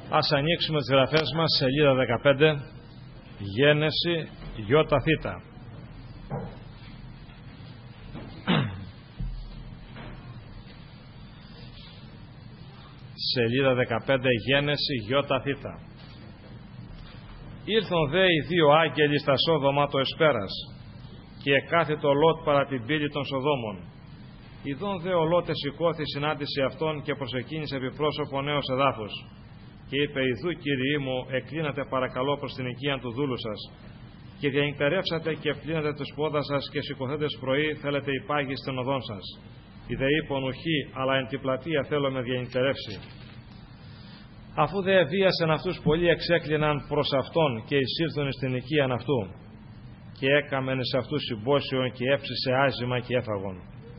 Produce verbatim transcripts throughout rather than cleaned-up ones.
Ας ανοίξουμε τις γραφές μας, σελίδα δεκαπέντε, Γένεση, Ιώτα Θήτα. Σελίδα δεκαπέντε, Γένεση, Ιώτα Θήτα. Ήλθον δε οι δύο άγγελοι στα Σόδομα το εσπέρας, και εκάθετο ο Λώτ παρά την πύλη των Σοδόμων. Ιδών δε ο Λώτ εσηκώθη συνάντηση αυτών και προσεκίνησε επιπρόσωπο νέος εδάφους. Και είπε: Ιδού, Κύριοι μου, εκκλίνατε παρακαλώ προς την οικία του δούλου σας, και διανυκτερεύσατε και πλύνατε τους πόδας σας, και σηκωθέντες πρωί θέλετε υπάγει στην οδόν σας. Ιδε είπον ουχή, αλλά εν την πλατεία θέλω με διανυκτερεύσει. Αφού δε εβίασεν αυτούς, πολλοί εξέκλειναν προς αυτόν και εισήλθον στην οικίαν αυτού. Και έκαμεν σε αυτούς συμπόσιον και έψησε άζημα και έφαγον.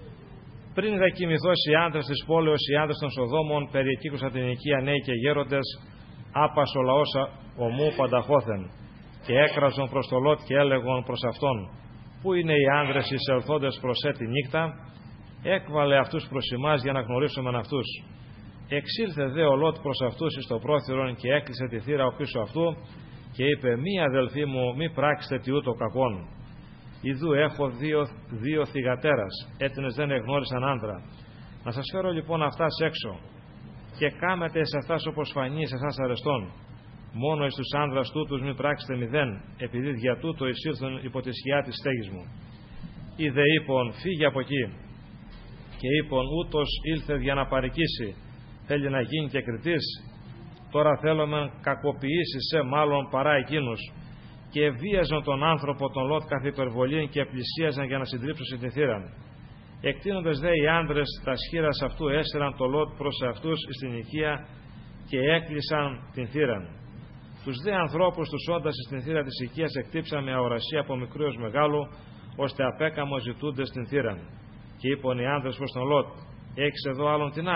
Πριν δε κοιμηθώς οι άντρες της πόλεως, οι άντρες των Σοδόμων, περιεκήκουσαν την οικία νέοι και γέροντες, άπας ο λαός ομού πανταχώθεν. Και έκραζον προς το Λώτ και έλεγον προς αυτόν: Πού είναι οι άντρες εισελθόντες προς έτη νύχτα? Έκβαλε αυτούς προς ημάς για να γνωρίσομεν αυτούς. Εξήλθε δε ο Λώτ προς αυτούς εις το πρόθυρον και έκλεισε τη θύρα οπίσω αυτού και είπε: Μη αδελφοί μου, μη πράξετε τι ούτω κακόν. Ιδού έχω δύο, δύο θυγατέρας, έτινες δεν εγνώρισαν άντρα. Να σας φέρω λοιπόν αυτάς έξω, και κάμετε εις αυτάς όπως φανεί σε εσάς αρεστών. Μόνο εις τους άνδρας τούτους μη πράξετε μηδέν, επειδή δια τούτο εισήλθον υπό τη σκιά της στέγης μου. Είδε είπον: Φύγε από εκεί. Και είπον: Ούτως ήλθε για να παρικήσει, θέλει να γίνει και κριτής. Τώρα θέλομεν κακοποιήσει σε μάλλον παρά εκείνους. Και βίαζαν τον άνθρωπο τον Λώτ καθ' υπερβολήν και πλησίαζαν για να συντρίψουν την θύραν. Εκτείνοντες δε οι άντρες τα σχήρας αυτού έστεραν το Λώτ προς αυτούς στην οικία και έκλεισαν την θύραν. Τους δε ανθρώπους τους όντας στην θύρα της οικίας εκτύψαν με αορασία από μικρού έως μεγάλου, ώστε απέκαμο ζητούντες την θύραν. Και είπαν οι άντρες προς τον Λώτ: Έχεις εδώ άλλον τινά?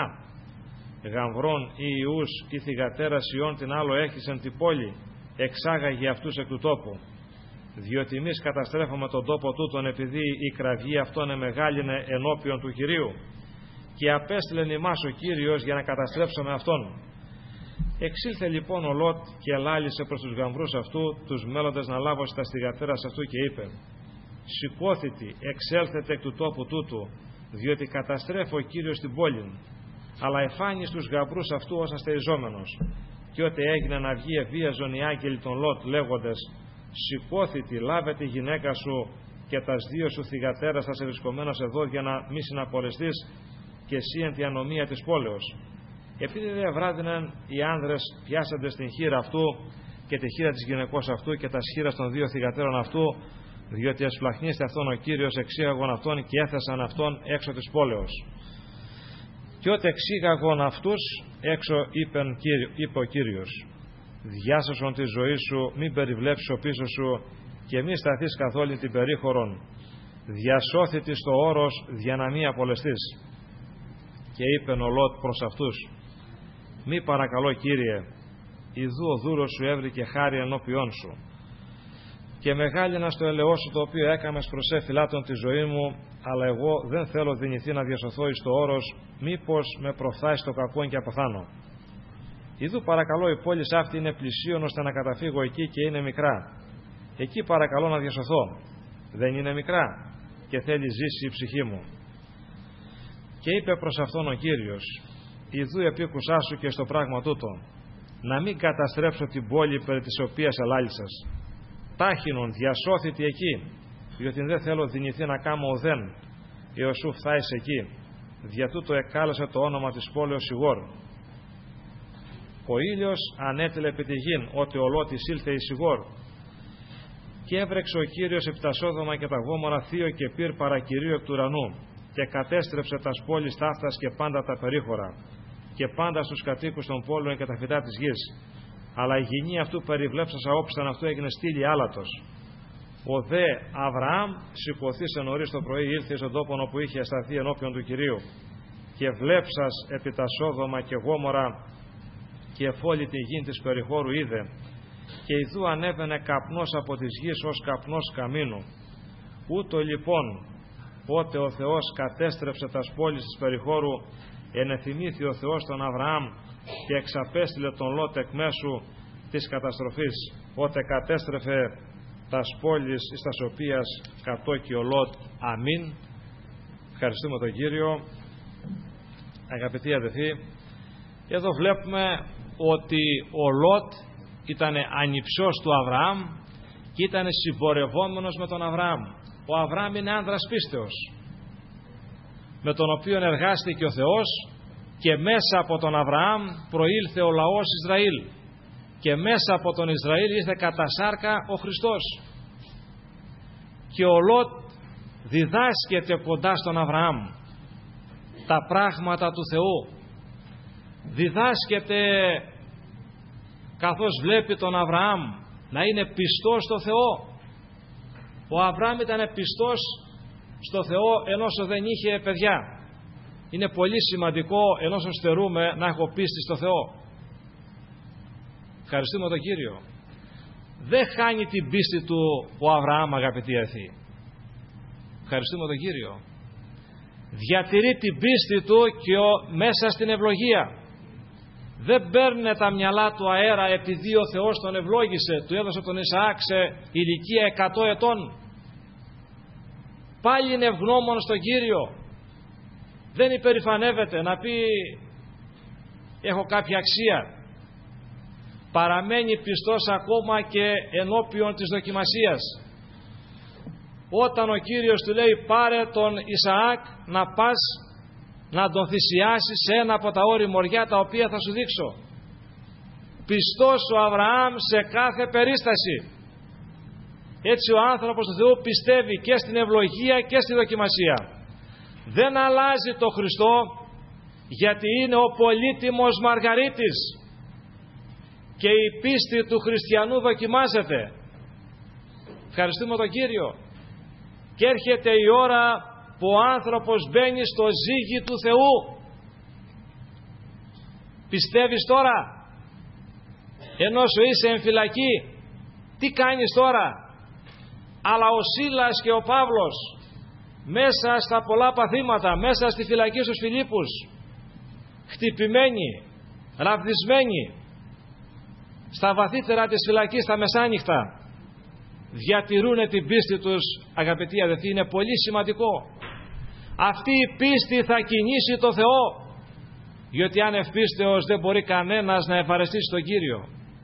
Γαμβρών ή ιούς ή θυγατέρας ιών την άλλο έχεις εν την πόλη, εξάγαγε αυτούς εκ του τόπου. Διότι εμείς καταστρέφουμε τον τόπο τούτον, επειδή η κραυγή αυτών εμεγάλινε ενώπιον του Κυρίου, και απέστειλεν ημάς ο Κύριος για να καταστρέψουμε αυτόν. Εξήλθε λοιπόν ο Λώτ και λάλησε προς τους γαμβρούς αυτού, τους μέλλοντες να λάβω στα θυγατέρας αυτού, και είπε: Σηκώθητη, εξέλθετε εκ του τόπου τούτου, διότι καταστρέφω ο Κύριος την πόλη. Αλλά εφάνει στους γαμβρούς αυτού ως αστεριζόμενος. Και ότι έγινε να βγει εβίαζον οι άγγελοι των Λώτ, λέγοντες: Σηκώθητη, λάβε τη γυναίκα σου και τας δύο σου θυγατέρας θα σε βρισκομένος εδώ, για να μη συναπολεστείς και εσύ εν τη ανομία της πόλεως. Επειδή δε βράδυναν οι άνδρες, πιάσαντες την χείρα αυτού και τη χείρα της γυναικός αυτού και τα χείρα των δύο θυγατέρων αυτού, διότι εσπλαχνίστε αυτόν ο Κύριος, εξήγαγον αυτόν και έθεσαν αυτόν έξω της πόλεως. Και ό,τι εξήγαγον αυτούς έξω, είπεν, είπε ο Κύριος: Διάσωσον τη ζωή σου, μην περιβλέψεις ο πίσω σου και μη σταθείς καθόλου την περίχωρον. Διασώθητη στο όρος, για να μη απολεστείς. Και είπεν ο Λώτ προς αυτούς: Μη παρακαλώ, Κύριε, ιδού ο δούλος σου έβρικε χάρη ενώπιόν σου. Και μεγάλινα στο ελαιό σου το οποίο έκαμες προσέ φυλάτων τη ζωή μου, αλλά εγώ δεν θέλω δυνηθεί να διασωθώ εις το όρος, μήπως με προφθάσει το κακόν και αποθάνω. Ιδού παρακαλώ η πόλη αυτή είναι πλησίον ώστε να καταφύγω εκεί και είναι μικρά. Εκεί παρακαλώ να διασωθώ. Δεν είναι μικρά και θέλει ζήσει η ψυχή μου. Και είπε προς αυτόν ο Κύριος: Ιδού επίκουσά σου και στο πράγμα τούτο, να μην καταστρέψω την πόλη περί της οποίας ελάλησας. Τάχινον διασώθητη εκεί, διότι δεν θέλω δυνηθεί να κάμω ουδέν, έως σου φθάεις εκεί. Δια τούτο εκάλεσε το όνομα της πόλεως Σιγόρ. Ο ήλιος ανέτειλε επί τη γην, ότι ο Λώτ εισήλθε εις Σιγόρ. Και έβρεξε ο Κύριος επί τα Σόδομα και τα Γόμορα θείο και πυρ παρακυρίου εκ του ουρανού, και κατέστρεψε τας πόλεις ταύτας και πάντα τα περίχωρα, και πάντα στους κατοίκους των πόλεων και τα φυτά της γης. Αλλά η γηνή αυτού περιβλέψασα όψταν αυτού έγινε στήλη άλατος. Ο δε Αβραάμ σηκωθήσε νωρίς το πρωί, ήλθε στον τόπον όπου είχε σταθεί ενώπιον του Κυρίου. Και βλέψας επί τα Σόδομα και Γόμορα και εφόλη τη γη της περιχώρου είδε. Και ιδού ανέβαινε καπνός από της γης ως καπνός καμίνου. Ούτω λοιπόν, πότε ο Θεός κατέστρεψε τας πόλεις της περιχώρου, ενεθυμήθη ο Θεός τον Αβραάμ και εξαπέστειλε τον Λότ εκ μέσου της καταστροφής, ότε κατέστρεφε τας πόλεις εις τας οποίας κατόκει ο Λότ. Αμήν. Ευχαριστούμε τον Κύριο. Αγαπητοί αδελφοί, εδώ βλέπουμε ότι ο Λότ ήταν ανιψιός του Αβραάμ και ήταν συμπορευόμενος με τον Αβραάμ. Ο Αβραάμ είναι άνδρας πίστεως, με τον οποίο εργάστηκε ο Θεός, και μέσα από τον Αβραάμ προήλθε ο λαός Ισραήλ, και μέσα από τον Ισραήλ ήρθε κατά σάρκα ο Χριστός. Και ο Λότ διδάσκεται κοντά στον Αβραάμ τα πράγματα του Θεού. Διδάσκεται καθώς βλέπει τον Αβραάμ να είναι πιστός στο Θεό. Ο Αβραάμ ήταν πιστός στο Θεό ενώ δεν είχε παιδιά. Είναι πολύ σημαντικό ενώ στερούμε να έχω πίστη στο Θεό. Ευχαριστούμε τον Κύριο. Δεν χάνει την πίστη του ο Αβραάμ, αγαπητοί αδελφοί. Ευχαριστούμε τον Κύριο. Διατηρεί την πίστη του και ο, μέσα στην ευλογία. Δεν παίρνει τα μυαλά του αέρα επειδή ο Θεός τον ευλόγησε, του έδωσε τον Ισαάκ σε ηλικία εκατό ετών. Πάλι είναι ευγνώμων στον Κύριο. Δεν υπερηφανεύεται να πει έχω κάποια αξία. Παραμένει πιστός ακόμα και ενώπιον της δοκιμασίας. Όταν ο Κύριος του λέει πάρε τον Ισαάκ να πας να τον θυσιάσεις σε ένα από τα όρη μοριά τα οποία θα σου δείξω. Πιστός ο Αβραάμ σε κάθε περίσταση. Έτσι ο άνθρωπος του Θεού πιστεύει και στην ευλογία και στη δοκιμασία. Δεν αλλάζει το Χριστό, γιατί είναι ο πολύτιμος Μαργαρίτης και η πίστη του χριστιανού δοκιμάζεται. Ευχαριστούμε τον Κύριο. Και έρχεται η ώρα που ο άνθρωπος μπαίνει στο ζύγι του Θεού. Πιστεύεις τώρα, ενώ σου είσαι εν φυλακή, τι κάνεις τώρα? Αλλά ο Σίλας και ο Παύλος μέσα στα πολλά παθήματα, μέσα στη φυλακή στους Φιλίππους, χτυπημένοι, ραβδισμένοι, στα βαθύτερα της φυλακής, στα μεσάνυχτα, διατηρούν την πίστη τους, αγαπητοί αδελφοί. Είναι πολύ σημαντικό. Αυτή η πίστη θα κινήσει το Θεό, γιατί αν ευπίστεως δεν μπορεί κανένας να ευχαριστήσει τον Κύριο.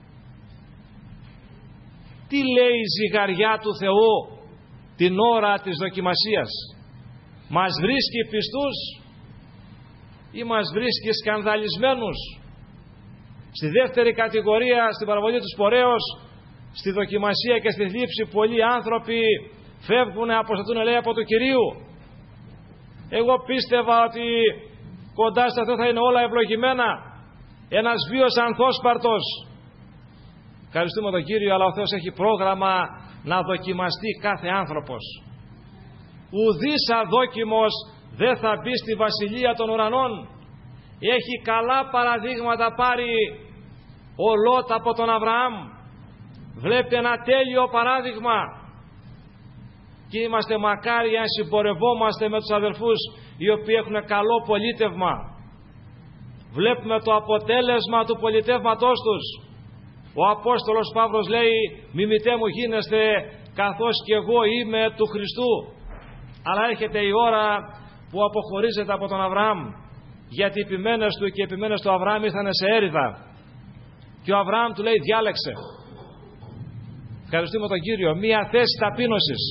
Τι λέει η ζυγαριά του Θεού την ώρα της δοκιμασίας? Μας βρίσκει πιστούς ή μας βρίσκει σκανδαλισμένους? Στη δεύτερη κατηγορία, στην παραβολή του σπορέως, στη δοκιμασία και στη θλίψη, πολλοί άνθρωποι φεύγουν, αποστατούν, λέει, από το Κυρίου. Εγώ πίστευα ότι κοντά στα Θεό θα είναι όλα ευλογημένα. Ένας βίος ανθόσπαρτος. Ευχαριστούμε τον Κύριο, αλλά ο Θεός έχει πρόγραμμα να δοκιμαστεί κάθε άνθρωπος. Ουδής αδόκιμος δεν θα μπει στη βασιλεία των ουρανών. Έχει καλά παραδείγματα πάρει ο Λότ από τον Αβραάμ. Βλέπετε ένα τέλειο παράδειγμα. Και είμαστε μακάρι αν συμπορευόμαστε με τους αδελφούς οι οποίοι έχουν καλό πολίτευμα. Βλέπουμε το αποτέλεσμα του πολιτεύματός τους. Ο Απόστολος Παύλος λέει μιμητέ μου γίνεστε καθώς και εγώ είμαι του Χριστού. Αλλά έρχεται η ώρα που αποχωρίζεται από τον Αβραάμ, γιατί οι επιμένες του και οι επιμένες του Αβραάμ ήρθαν σε έρηδα και ο Αβραάμ του λέει διάλεξε. Ευχαριστούμε τον Κύριο. Μία θέση ταπείνωσης.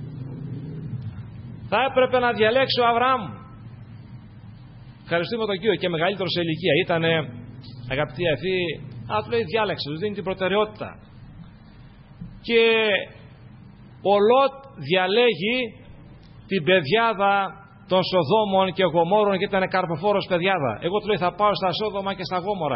Θα έπρεπε να διαλέξει ο Αβραάμ. Ευχαριστούμε τον Κύριο. Και μεγαλύτερο σε ηλικία ήτανε, αγαπητοί αδελφοί, αλλά του λέει διάλεξε, του δίνει την προτεραιότητα. Και ο Λότ διαλέγει την παιδιάδα των Σοδόμων και Γομόρων και ήταν καρποφόρος παιδιάδα. Εγώ του λέει θα πάω στα Σόδομα και στα Γόμορα.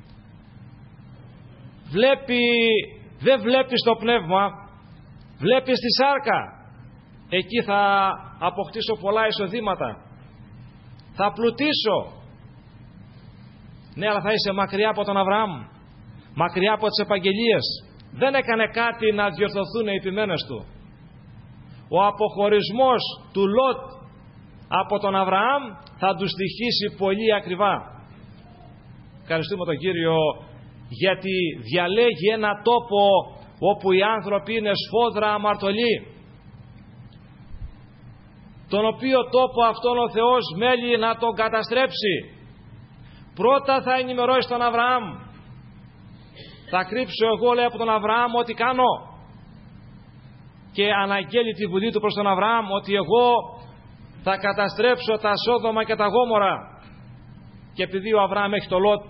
Βλέπει, δεν βλέπει στο πνεύμα, βλέπει στη σάρκα. Εκεί θα αποκτήσω πολλά εισοδήματα, θα πλουτίσω. Ναι, αλλά θα είσαι μακριά από τον Αβραάμ, μακριά από τις επαγγελίες. Δεν έκανε κάτι να διορθωθούν οι επιμένες του. Ο αποχωρισμός του Λότ από τον Αβραάμ θα του στοιχήσει πολύ ακριβά. Ευχαριστούμε τον Κύριο γιατί διαλέγει ένα τόπο όπου οι άνθρωποι είναι σφόδρα αμαρτωλοί, τον οποίο τόπο αυτόν ο Θεός μέλει να τον καταστρέψει. Πρώτα θα ενημερώσει τον Αβραάμ. Θα κρύψω εγώ, λέει, από τον Αβραάμ ό,τι κάνω. Και αναγγέλει τη βουλή του προς τον Αβραάμ ότι εγώ θα καταστρέψω τα Σόδομα και τα Γόμορα. Και επειδή ο Αβραάμ έχει το Λότ,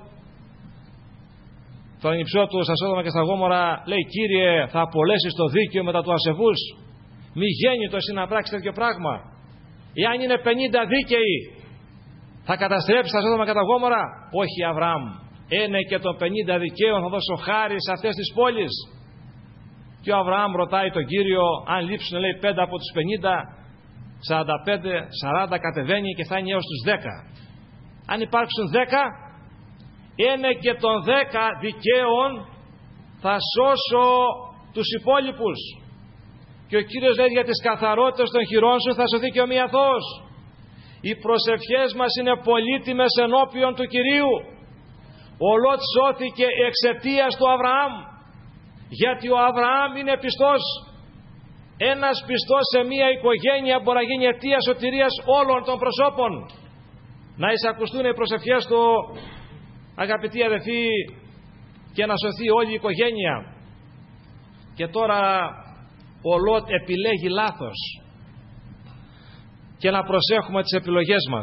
τον υψό του στα Σόδομα και στα Γόμορα, λέει, Κύριε, θα απολέσεις το δίκαιο μετά του ασεβούς? Μη γέννητος είναι να πράξει τέτοιο πράγμα. Εάν είναι πενήντα δίκαιοι, θα καταστρέψει τα Σόδομα και τα Γόμορα? Όχι, Αβραάμ. Ένε και των πενήντα δικαίων θα δώσω χάρη σε αυτές τις πόλεις. Και ο Αβραάμ ρωτάει τον Κύριο, αν λείψουν, λέει, πέντε από τους πενήντα, σαράντα πέντε, σαράντα κατεβαίνει και φτάνει έως τους δέκα. Αν υπάρξουν δέκα, ένε και των δέκα δικαίων θα σώσω τους υπόλοιπους. Και ο Κύριος λέει, για τις καθαρότητες των χειρών σου θα σωθεί και ο μη αθώος. Οι προσευχές μας είναι πολύτιμες ενώπιον του Κυρίου. Ο Λότ σώθηκε εξαιτίας του Αβραάμ, γιατί ο Αβραάμ είναι πιστός. Ένας πιστός σε μία οικογένεια μπορεί να γίνει αιτία σωτηρίας όλων των προσώπων. Να εισακουστούν οι προσευχές του, αγαπητοί αδελφοί, και να σωθεί όλη η οικογένεια. Και τώρα ο Λότ επιλέγει λάθος. Και να προσέχουμε τις επιλογές μας,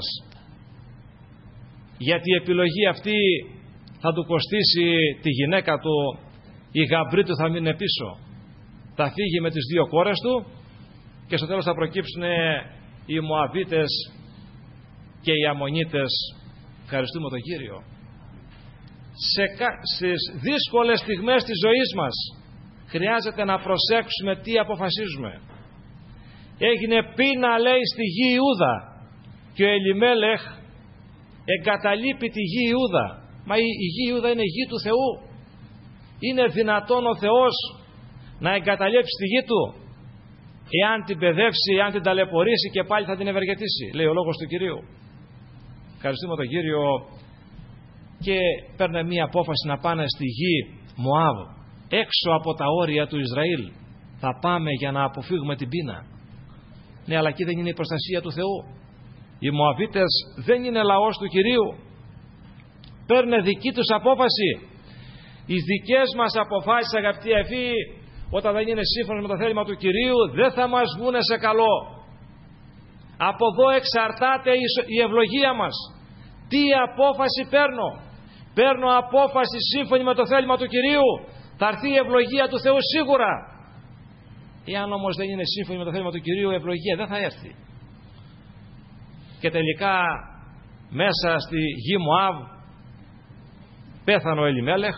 γιατί η επιλογή αυτή θα του κοστίσει τη γυναίκα του. Οι γαμπροί του θα μείνουν πίσω, θα φύγει με τις δύο κόρες του και στο τέλος θα προκύψουν οι Μωαβίτες και οι Αμμονίτες. Ευχαριστούμε τον Κύριο. Σε, στις δύσκολες στιγμές της ζωής μας χρειάζεται να προσέξουμε τι αποφασίζουμε. Έγινε πείνα, λέει, στη γη Ιούδα και ο Ελιμέλεχ εγκαταλείπει τη γη Ιούδα. Μα η, η γη Ιούδα είναι γη του Θεού. Είναι δυνατόν ο Θεός να εγκαταλείψει τη γη του? Εάν την παιδεύσει, εάν την ταλαιπωρήσει, και πάλι θα την ευεργετήσει, λέει ο λόγος του Κυρίου. Ευχαριστούμε τον Κύριο. Και παίρνε μία απόφαση να πάνε στη γη Μωάβ, έξω από τα όρια του Ισραήλ. Θα πάμε για να αποφύγουμε την πείνα. Ναι, αλλά εκεί δεν είναι η προστασία του Θεού. Οι Μωαβίτες δεν είναι λαός του Κυρίου. Παίρνε δική τους απόφαση. Οι δικές μας αποφάσεις, αγαπητοί αδελφοί, όταν δεν είναι σύμφωνα με το θέλημα του Κυρίου, δεν θα μας βγούνε σε καλό. Από εδώ εξαρτάται η ευλογία μας. Τι απόφαση παίρνω? Παίρνω απόφαση σύμφωνη με το θέλημα του Κυρίου, θα έρθει η ευλογία του Θεού σίγουρα. Εάν όμως δεν είναι σύμφωνη με το θέλημα του Κυρίου, η ευλογία δεν θα έρθει. Και τελικά μέσα στη γη Μωάβ πέθανε ο Ελιμέλεχ,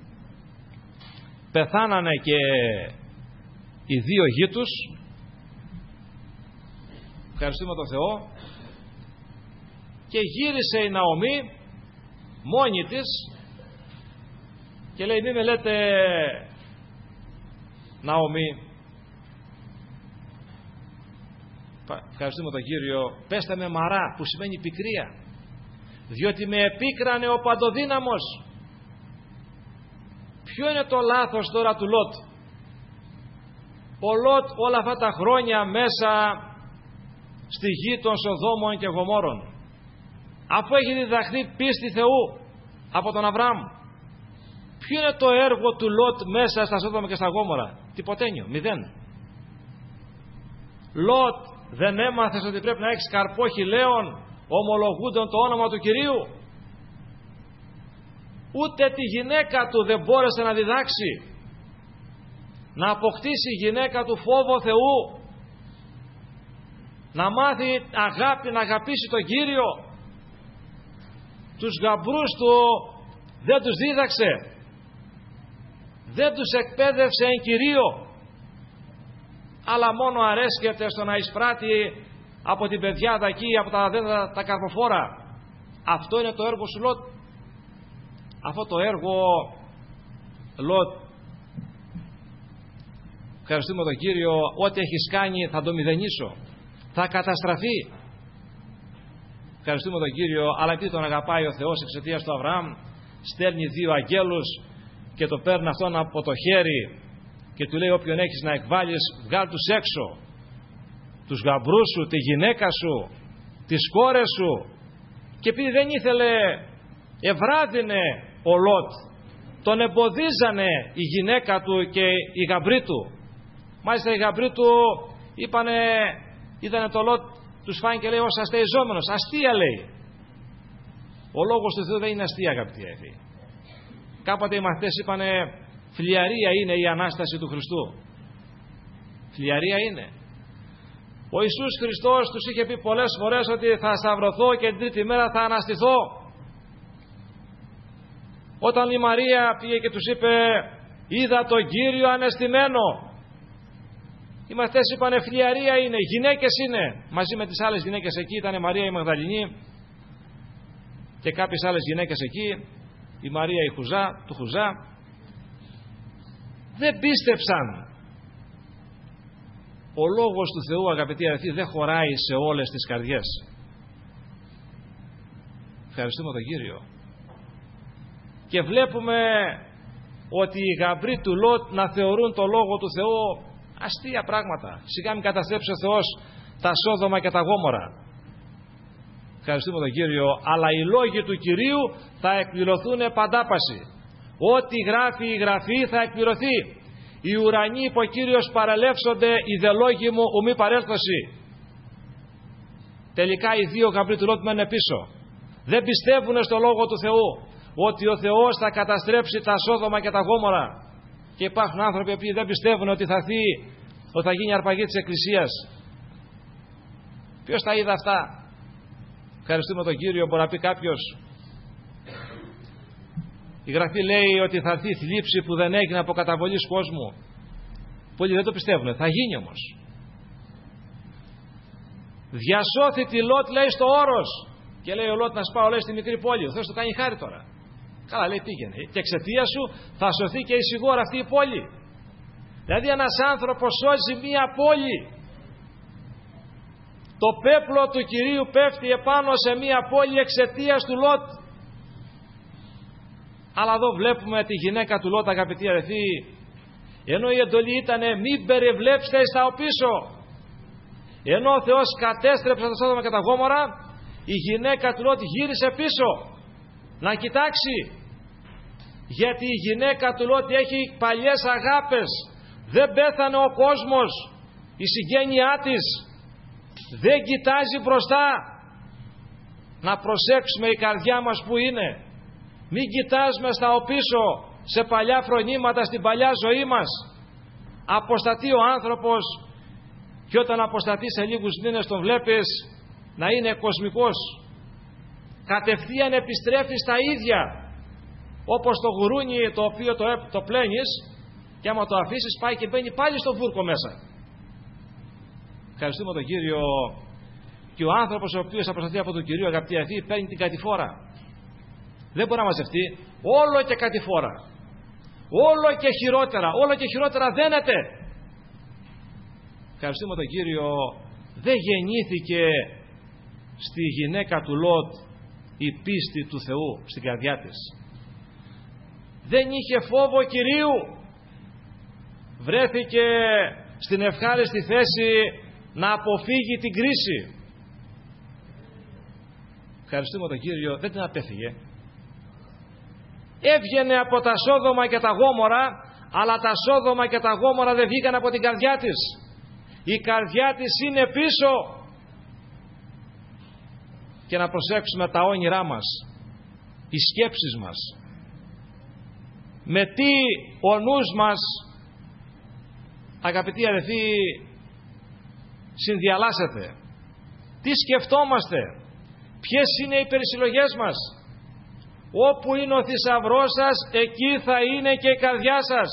πεθάνανε και οι δύο γη τους. Ευχαριστούμε τον Θεό. Και γύρισε η Ναομή μόνη της και λέει, μη με λέτε Ναομή, ευχαριστούμε τον Κύριο, πέστε με Μαρά, που σημαίνει πικρία, διότι με επίκρανε ο παντοδύναμος. Ποιο είναι το λάθος τώρα του Λότ? Ο Λότ όλα αυτά τα χρόνια μέσα στη γη των Σοδόμων και Γομόρων, αφού έχει διδαχθεί πίστη Θεού από τον Αβραάμ, ποιο είναι το έργο του Λότ μέσα στα Σόδομα και στα Γόμορα? Τιποτένιο, μηδέν. Λότ, δεν έμαθες ότι πρέπει να έχεις καρπό χιλέων ομολογούντων το όνομα του Κυρίου? Ούτε τη γυναίκα του δεν μπόρεσε να διδάξει να αποκτήσει η γυναίκα του φόβο Θεού, να μάθει αγάπη, να αγαπήσει τον Κύριο. Τους γαμπρούς του δεν τους δίδαξε, δεν τους εκπαίδευσε εν Κυρίω, αλλά μόνο αρέσκεται στο να εισπράττει από την πεδιάδα εκεί, από τα δέντρα τα καρποφόρα. Αυτό είναι το έργο σου, Λότ. Αυτό το έργο, Λότ, ευχαριστούμε τον Κύριο, ό,τι έχεις κάνει θα το μηδενίσω, θα καταστραφεί. Ευχαριστούμε τον Κύριο, αλλά επειδή τον αγαπάει ο Θεός εξαιτίας του Αβραάμ, στέλνει δύο αγγέλους και το παίρνει αυτόν από το χέρι και του λέει όποιον έχεις να εκβάλεις βγάλ τους έξω, τους γαμπρούς σου, τη γυναίκα σου, τις κόρες σου. Και επειδή δεν ήθελε, ευράδυνε ο Λότ, τον εμποδίζανε η γυναίκα του και οι γαμπροί του. Μάλιστα οι γαμπροί του είπανε, είδανε το Λότ, τους φάνηκε και λέει ως αστεϊζόμενος, αστεία λέει. Ο λόγος του Θεού δεν είναι αστεία, αγαπητοί αδελφοί. Κάποτε οι μαθητές είπανε, φλιαρία είναι η Ανάσταση του Χριστού. Φλιαρία είναι. Ο Ιησούς Χριστός τους είχε πει πολλές φορές ότι θα σταυρωθώ και την τρίτη μέρα θα αναστηθώ. Όταν η Μαρία πήγε και τους είπε, είδα τον Κύριο ανεστημένο, οι μαθητές είπανε, φλιαρία είναι, γυναίκες είναι. Μαζί με τις άλλες γυναίκες εκεί ήταν η Μαρία η Μαγδαληνή και κάποιες άλλες γυναίκες εκεί, η Μαρία η Χουζά, του Χουζά. Δεν πίστεψαν. Ο λόγος του Θεού, αγαπητοί αδελφοί, δεν χωράει σε όλες τις καρδιές. Ευχαριστούμε τον Κύριο. Και βλέπουμε ότι οι γαμπροί του Λότ να θεωρούν το λόγο του Θεού αστεία πράγματα. Σιγά μην καταστρέψει ο Θεός τα Σόδομα και τα Γόμορα. Ευχαριστούμε τον Κύριο. Αλλά οι λόγοι του Κυρίου θα εκπληρωθούν παντάπαση. Ό,τι γράφει η Γραφή θα εκπληρωθεί. Οι ουρανοί υπό Κύριος παρελεύσονται, οι δε λόγοι μου ουμή παρέλθωση. Τελικά οι δύο γαμπροί του Λότ μένουν πίσω. Δεν πιστεύουν στο λόγο του Θεού ότι ο Θεός θα καταστρέψει τα Σόδομα και τα Γόμορα. Και υπάρχουν άνθρωποι που δεν πιστεύουν ότι θα, θεί, ότι θα γίνει αρπαγή της Εκκλησίας. Ποιος τα είδε αυτά? Ευχαριστούμε τον Κύριο. Μπορεί να πει κάποιος, η Γραφή λέει ότι θα έρθει θλίψη που δεν έγινε από καταβολής κόσμου. Πολλοί δεν το πιστεύουν. Θα γίνει όμως. Διασώθη τη Λότ, λέει, στο όρος. Και λέει ο Λότ, να σπάω, λέει, στη μικρή πόλη. Ο Θεός του κάνει χάρη τώρα. Καλά, λέει, πήγαινε. Και εξαιτία σου θα σωθεί και η σιγόρα αυτή η πόλη. Δηλαδή ένας άνθρωπος σώζει μία πόλη. Το πέπλο του Κυρίου πέφτει επάνω σε μία πόλη εξαιτίας του Λότ. Αλλά εδώ βλέπουμε τη γυναίκα του Λότ, αγαπητοί αδελφοί, ενώ η εντολή ήταν μην περιβλέψετε εις τα οπίσω, ενώ ο Θεός κατέστρεψε τα Σόδομα και τα Γόμορα, η γυναίκα του Λότ γύρισε πίσω να κοιτάξει, γιατί η γυναίκα του Λότ έχει παλιές αγάπες. Δεν πέθανε ο κόσμος, η συγγένειά της δεν κοιτάζει μπροστά. Να προσέξουμε η καρδιά μας που είναι. Μην κοιτάζουμε στα οπίσω, σε παλιά φρονήματα, στην παλιά ζωή μας. Αποστατεί ο άνθρωπος και όταν αποστατεί σε λίγους μήνες τον βλέπεις να είναι κοσμικός. Κατευθείαν επιστρέφει στα ίδια, όπως το γουρούνι το οποίο το, το πλένεις και άμα το αφήσεις πάει και μπαίνει πάλι στο βούρκο μέσα. Ευχαριστούμε τον Κύριο. Και ο άνθρωπος ο οποίος αποστατεί από τον Κύριο, αγαπητοί αδελφοί, παίρνει την κατηφόρα. Δεν μπορεί να μαζευτεί. Όλο και κατηφόρα. Όλο και χειρότερα. Όλο και χειρότερα δένεται. Ευχαριστούμε τον Κύριο. Δεν γεννήθηκε στη γυναίκα του Λότ η πίστη του Θεού στην καρδιά της. Δεν είχε φόβο Κυρίου. Βρέθηκε στην ευχάριστη θέση να αποφύγει την κρίση. Ευχαριστούμε τον Κύριο. Δεν την απέφυγε. Έβγαινε από τα Σόδομα και τα Γόμορα, αλλά τα Σόδομα και τα Γόμορα δεν βγήκαν από την καρδιά της. Η καρδιά της είναι πίσω. Και να προσέξουμε τα όνειρά μας, οι σκέψεις μας. Με τι ο νους μας, αγαπητοί αδελφοί, συνδιαλάσσεται. Τι σκεφτόμαστε, ποιες είναι οι περισυλλογές μας. Όπου είναι ο θησαυρός σας, εκεί θα είναι και η καρδιά σας.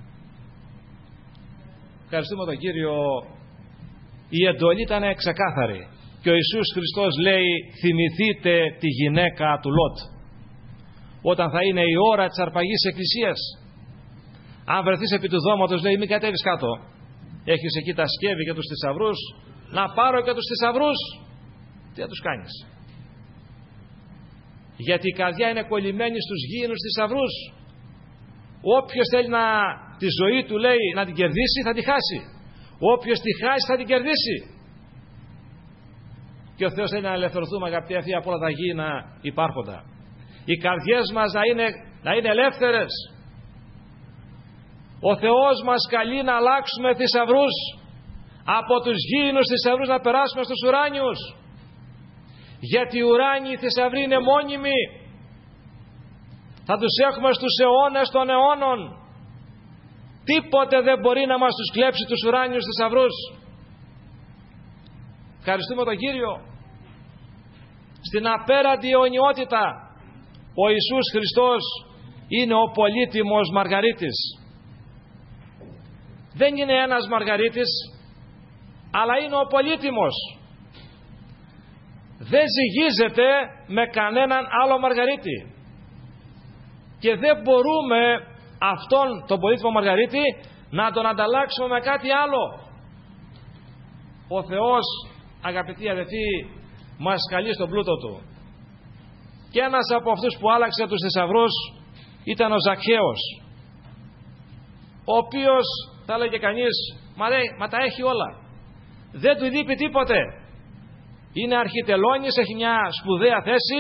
Ευχαριστούμε τον Κύριο. Η εντολή ήταν ξεκάθαρη. Και ο Ιησούς Χριστός λέει, θυμηθείτε τη γυναίκα του Λότ. Όταν θα είναι η ώρα της αρπαγής της Εκκλησίας. Αν βρεθείς επί του δώματος, λέει, μην κατέβεις κάτω. Έχεις εκεί τα σκεύη και τους θησαυρούς. Να πάρω και τους θησαυρούς. Τι θα τους κάνεις? Γιατί η καρδιά είναι κολλημένη στους γήινους θησαυρούς. Όποιος θέλει να, τη ζωή του, λέει, να την κερδίσει, θα τη χάσει. Όποιος τη χάσει, θα την κερδίσει. Και ο Θεός θέλει να ελευθερωθούμε, αγαπητοί αυτοί, από όλα τα γήινα υπάρχοντα. Οι καρδιές μας να είναι, να είναι ελεύθερες. Ο Θεός μας καλεί να αλλάξουμε θησαυρούς, από τους γήινους θησαυρούς να περάσουμε στους ουράνιους. Γιατί οι ουράνιοι θησαυροί είναι μόνιμοι. Θα τους έχουμε στους αιώνες των αιώνων. Τίποτε δεν μπορεί να μας τους κλέψει τους ουράνιους θησαυρούς. Ευχαριστούμε τον Κύριο. Στην απέραντη αιωνιότητα ο Ιησούς Χριστός είναι ο πολύτιμος Μαργαρίτης. Δεν είναι ένας Μαργαρίτης, αλλά είναι ο πολύτιμος. Δεν ζυγίζεται με κανέναν άλλο Μαργαρίτη. Και δεν μπορούμε αυτόν τον πολύτιμο Μαργαρίτη να τον ανταλλάξουμε με κάτι άλλο. Ο Θεός, αγαπητοί αδελφοί, μας καλεί στον πλούτο Του. Και ένας από αυτούς που άλλαξε τους θησαυρούς ήταν ο Ζακχαίος, ο οποίος, θα έλεγε κανείς, μα, λέει, μα τα έχει όλα, δεν του λείπει τίποτε, είναι αρχιτελώνης, έχει μια σπουδαία θέση,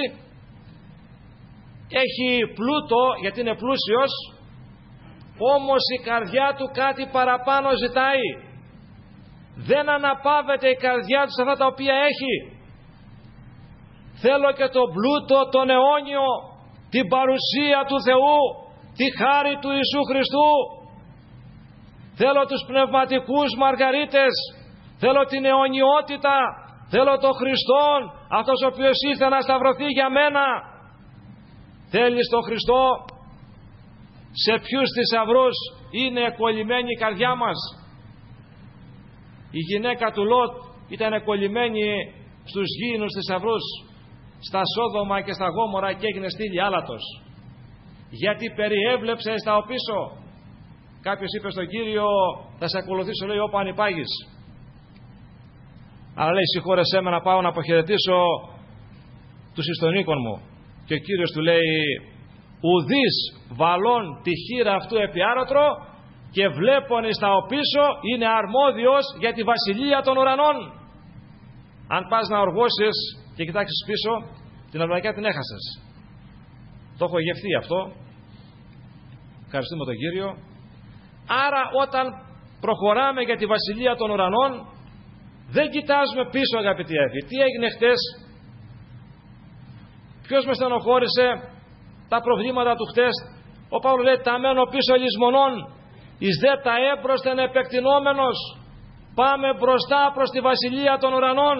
έχει πλούτο γιατί είναι πλούσιος, όμως η καρδιά του κάτι παραπάνω ζητάει. Δεν αναπαύεται η καρδιά του σε αυτά τα οποία έχει. Θέλω και το πλούτο, τον αιώνιο, την παρουσία του Θεού, τη χάρη του Ιησού Χριστού. Θέλω τους πνευματικούς Μαργαρίτες, θέλω την αιωνιότητα, θέλω τον Χριστόν, αυτός ο οποίος ήρθε να σταυρωθεί για μένα. Θέλεις τον Χριστό? Σε ποιους θησαυρούς είναι κολλημένη η καρδιά μας? Η γυναίκα του Λότ ήταν κολλημένη στους γήινους θησαυρούς, στα Σόδομα και στα Γόμορα, και έγινε στήλη άλατος. Γιατί περιέβλεψε στα οπίσω. Κάποιος είπε στον Κύριο, θα σε ακολουθήσω, λέει, όπου αν υπάγεις. Αλλά λέει, συγχώρεσέ με να πάω να αποχαιρετήσω τους ιστονίκων μου. Και ο Κύριος του λέει, ουδείς βαλών τη χείρα αυτού επί άρωτρο, και βλέπων εις τα οπίσω είναι αρμόδιος για τη βασιλεία των ουρανών. Αν πας να οργώσεις και κοιτάξεις πίσω, την αυλακιά την έχασες. Το έχω γευθεί αυτό. Ευχαριστούμε τον Κύριο. Άρα όταν προχωράμε για τη βασιλεία των ουρανών, δεν κοιτάζουμε πίσω, αγαπητοί αδελφοί. Τι έγινε χτες? Ποιος με στενοχώρησε? Τα προβλήματα του χτες. Ο Παύλος λέει, τα μένω πίσω λησμονών, εις δε τα έμπροσθεν επεκτηνόμενος. Πάμε μπροστά προς τη βασιλεία των ουρανών.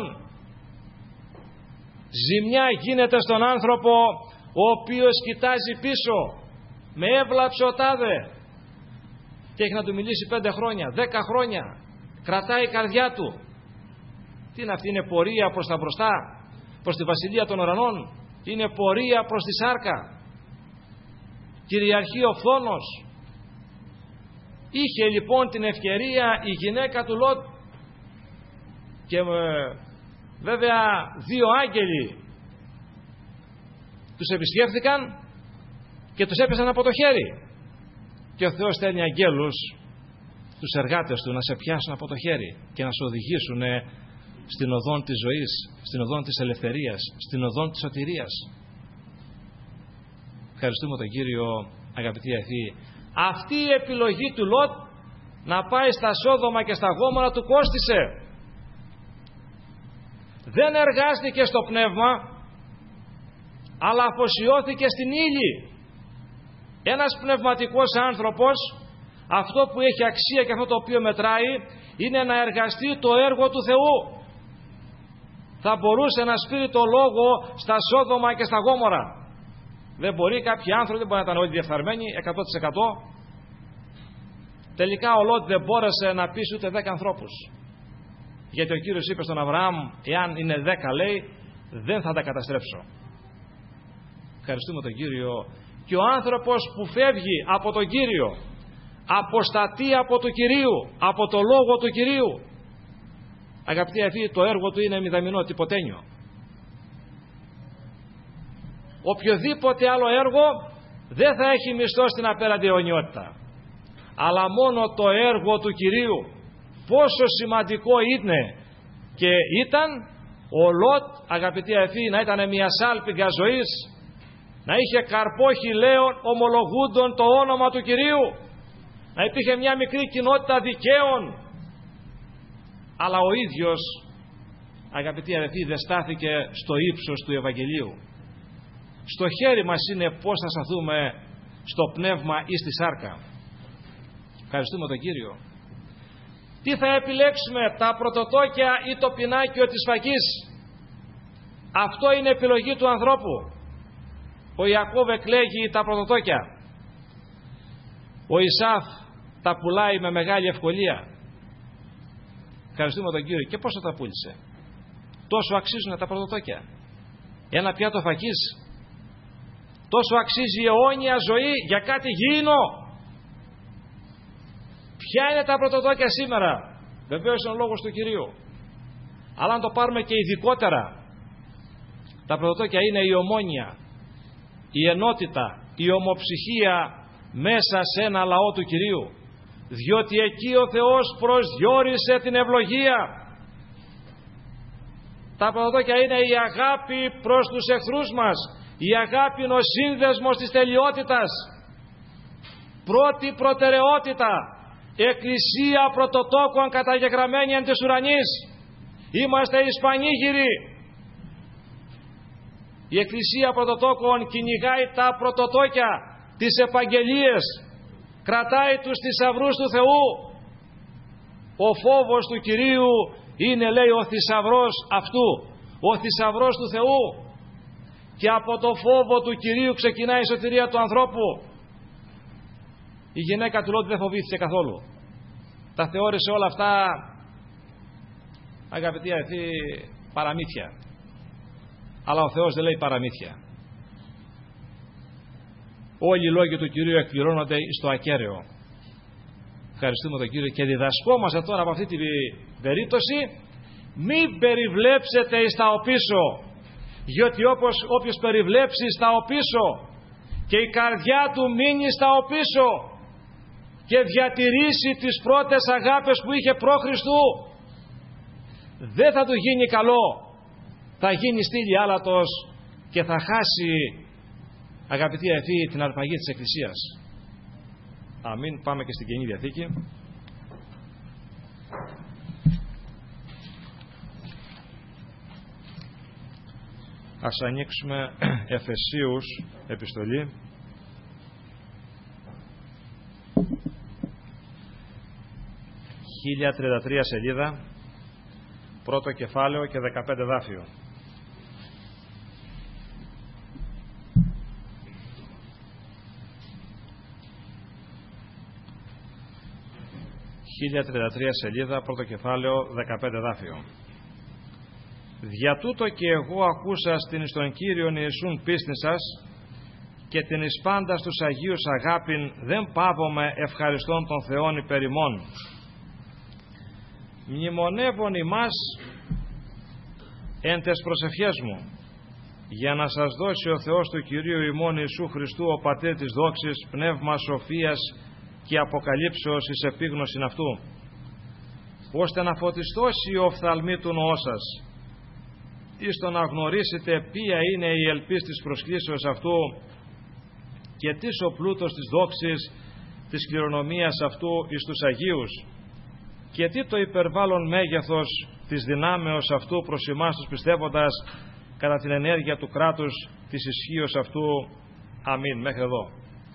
Ζημιά γίνεται στον άνθρωπο ο οποίος κοιτάζει πίσω. Με έβλαψε ο τάδε και έχει να του μιλήσει πέντε χρόνια, δέκα χρόνια, κρατάει η καρδιά του. Τι είναι αυτή? Είναι πορεία προς τα μπροστά, προς τη βασιλεία των ουρανών? Είναι πορεία προς τη σάρκα. Κυριαρχεί ο φθόνος. Είχε λοιπόν την ευκαιρία η γυναίκα του Λότ, και βέβαια δύο άγγελοι τους επισκέφθηκαν και τους έπεσαν από το χέρι. Και ο Θεός στέλνει αγγέλους, τους εργάτες του, να σε πιάσουν από το χέρι και να σε οδηγήσουν στην οδόν της ζωής, στην οδόν της ελευθερίας, στην οδόν της σωτηρίας. Ευχαριστούμε τον Κύριο, αγαπητοί αδελφοί. Αυτή η επιλογή του Λότ να πάει στα Σόδομα και στα Γόμορα του κόστισε. Δεν εργάστηκε στο πνεύμα, αλλά αφοσιώθηκε στην ύλη. Ένας πνευματικός άνθρωπος, αυτό που έχει αξία και αυτό το οποίο μετράει, είναι να εργαστεί το έργο του Θεού. Θα μπορούσε να σπείρει το λόγο στα Σόδομα και στα Γόμορα. Δεν μπορεί, κάποιοι άνθρωποι δεν μπορεί να ήταν όλοι διεφθαρμένοι εκατό τοις εκατό. Τελικά ο Λότ δεν μπόρεσε να πείσει ούτε δέκα ανθρώπους. Γιατί ο Κύριος είπε στον Αβραάμ, εάν είναι δέκα, λέει, δεν θα τα καταστρέψω. Ευχαριστούμε τον Κύριο. Και ο άνθρωπος που φεύγει από τον Κύριο, αποστατεί από του Κυρίου, από το λόγο του Κυρίου, αγαπητοί αδελφοί, το έργο του είναι μηδαμινό, τυποτένιο. οποιοδήποτε άλλο έργο δεν θα έχει μισθό στην απέραντη αιωνιότητα. Αλλά μόνο το έργο του Κυρίου, πόσο σημαντικό είναι και ήταν ο Λότ, αγαπητοί αδελφοί, να ήταν μια σάλπιγγα ζωής, να είχε καρπό χιλέων ομολογούντων το όνομα του Κυρίου, να υπήρχε μια μικρή κοινότητα δικαίων. Αλλά ο ίδιος, αγαπητοί αδελφοί, δεν στάθηκε στο ύψος του Ευαγγελίου. Στο χέρι μας είναι πώς θα σταθούμε στο πνεύμα ή στη σάρκα. Ευχαριστούμε τον Κύριο. Τι θα επιλέξουμε, τα πρωτοτόκια ή το πινάκιο της φακής? Αυτό είναι επιλογή του ανθρώπου. Ο Ιακώβ εκλέγει τα πρωτοτόκια. Ο Ισαύ τα πουλάει με μεγάλη ευκολία. Ευχαριστούμε τον Κύριο. Και πόσο τα πούλησε? Τόσο αξίζουν τα πρωτοτόκια. Ένα πιάτο φακής τόσο αξίζει αιώνια ζωή για κάτι γήινο. Ποια είναι τα πρωτοτόκια σήμερα? Βεβαίως είναι ο λόγος του Κυρίου. Αλλά αν το πάρουμε και ειδικότερα, τα πρωτοτόκια είναι η ομόνοια, η ενότητα, η ομοψυχία μέσα σε ένα λαό του Κυρίου. Διότι εκεί ο Θεός προσδιορίσε την ευλογία. Τα πρωτοτόκια είναι η αγάπη προς τους εχθρούς μας. Η αγάπη είναι ο σύνδεσμος της τελειότητας. Πρώτη προτεραιότητα, εκκλησία πρωτοτόκων καταγεγραμμένη εν της ουρανής. Είμαστε Ισπανίγυροι. Η εκκλησία πρωτοτόκων κυνηγάει τα πρωτοτόκια, τις επαγγελίες, κρατάει τους θησαυρούς του Θεού. Ο φόβος του Κυρίου είναι, λέει, ο θησαυρός αυτού, ο θησαυρός του Θεού. Και από το φόβο του Κυρίου ξεκινάει η σωτηρία του ανθρώπου. Η γυναίκα του Λότ δεν φοβήθηκε καθόλου. Τα θεώρησε όλα αυτά, αγαπητοί αδελφοί, παραμύθια. Αλλά ο Θεός δεν λέει παραμύθια. Όλοι οι λόγοι του Κυρίου εκπληρώνονται στο ακέραιο. Ευχαριστούμε τον Κύριο και διδασκόμαστε τώρα από αυτή την περίπτωση, μην περιβλέψετε εις τα οπίσω, διότι όπως όποιος περιβλέψει εις τα οπίσω και η καρδιά του μείνει στα οπίσω και διατηρήσει τις πρώτες αγάπες που είχε προ Χριστού, δεν θα του γίνει καλό, θα γίνει στήλη άλατος και θα χάσει, αγαπητοί αδελφοί, την αρπαγή της Εκκλησίας. Αμήν. Πάμε και στην Καινή Διαθήκη. Ας ανοίξουμε Εφεσίους επιστολή. χίλια τριάντα τρία σελίδα, πρώτο κεφάλαιο και δεκαπέντε δάφιο. χίλια τριάντα τρία σελίδα, πρώτο κεφάλαιο, δεκαπέντε δάφιο. Δια τούτο και εγώ ακούσα στην εις τον Κύριον Ιησούν πίστην σας και την εις πάντα στους Αγίους αγάπην δεν πάβομαι ευχαριστών των Θεών υπέρ ημών, μνημονεύων ημάς εν τες προσευχές μου, για να σας δώσει ο Θεός του Κυρίου ημών Ιησού Χριστού, ο Πατήρ της δόξης, πνεύμα σοφίας και αποκαλύψεως εις επίγνωσιν αυτού, ώστε να φωτιστώσει η οφθαλμή του νοός σας, εις το να γνωρίσετε ποια είναι η ελπίς της προσκλήσεως αυτού και τις ο πλούτος της δόξης της κληρονομίας αυτού εις τους Αγίους και τι το υπερβάλλον μέγεθος της δυνάμεως αυτού προς εμάς τους πιστεύοντας κατά την ενέργεια του κράτους της ισχύως αυτού. Αμήν. Μέχρι εδώ.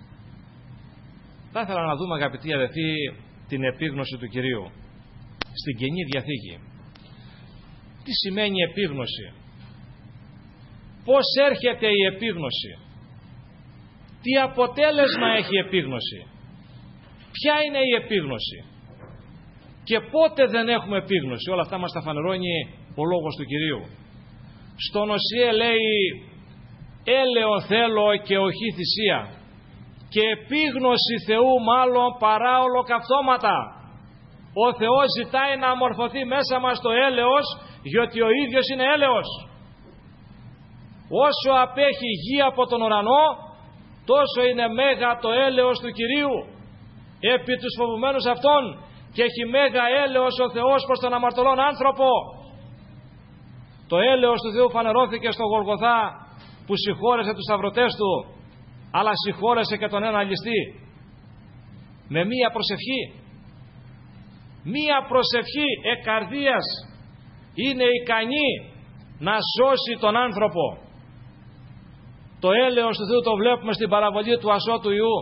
Θα ήθελα να δούμε, αγαπητοί αδελφοί, την επίγνωση του Κυρίου στην Καινή Διαθήκη. Τι σημαίνει επίγνωση? Πώς έρχεται η επίγνωση? Τι αποτέλεσμα έχει η επίγνωση? Ποια είναι η επίγνωση? Και πότε δεν έχουμε επίγνωση? Όλα αυτά μας τα φανερώνει ο λόγος του Κυρίου. Στον Οσιέ λέει έλεον θέλω και οχή θυσία, και επίγνωση Θεού μάλλον παρά ολοκαυτώματα. Ο Θεός ζητάει να αμορφωθεί μέσα μας το έλεος, διότι ο ίδιος είναι έλεος. Όσο απέχει η γη από τον ουρανό, τόσο είναι μέγα το έλεος του Κυρίου επί τους φοβουμένους αυτών, και έχει μέγα έλεος ο Θεός προς τον αμαρτωλόν άνθρωπο. Το έλεος του Θεού φανερώθηκε στο Γολγοθά, που συγχώρεσε τους σταυρωτές του, αλλά συγχώρεσε και τον ένα ληστή με μία προσευχή. Μία προσευχή εκαρδίας είναι ικανή να σώσει τον άνθρωπο. Το έλεος του Θεού το βλέπουμε στην παραβολή του ασώτου Ιού.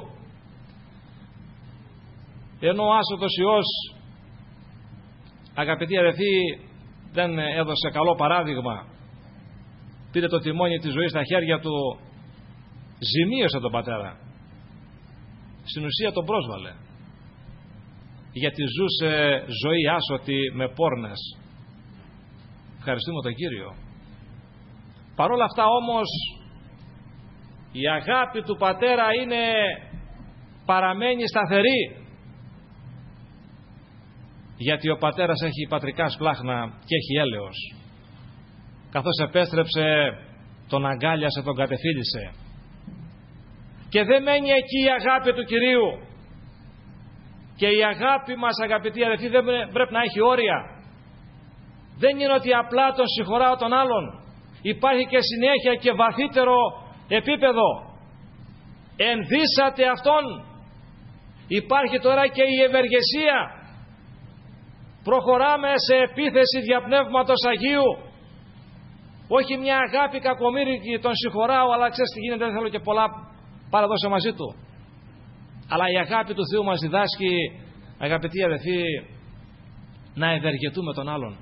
Ενώ ο άσωτος Υιός, αγαπητοί αδελφοί, δεν έδωσε καλό παράδειγμα, πήρε το τιμόνι της ζωής στα χέρια του, ζημίωσε τον πατέρα, στην ουσία τον πρόσβαλε, γιατί ζούσε ζωή άσωτη με πόρνες. Ευχαριστούμε τον Κύριο. Παρόλα αυτά όμως η αγάπη του πατέρα είναι, παραμένει σταθερή, γιατί ο πατέρας έχει πατρικά σπλάχνα και έχει έλεος. Καθώς επέστρεψε, τον αγκάλιασε, τον κατεφίλησε. Και δεν μένει εκεί η αγάπη του Κυρίου. Και η αγάπη μας, αγαπητοί αδελφοί, δεν πρέπει να έχει όρια. Δεν είναι ότι απλά τον συγχωράω τον άλλον. Υπάρχει και συνέχεια και βαθύτερο επίπεδο. Ενδύσατε αυτόν. Υπάρχει τώρα και η ευεργεσία. Προχωράμε σε επίθεση διαπνεύματος Αγίου. Όχι μια αγάπη κακομοίρικη, τον συγχωράω, αλλά ξέρεις τι γίνεται, δεν θέλω και πολλά, παραδώσε μαζί του. Αλλά η αγάπη του Θεού μας διδάσκει, αγαπητοί αδελφοί, να ευεργετούμε τον άλλον.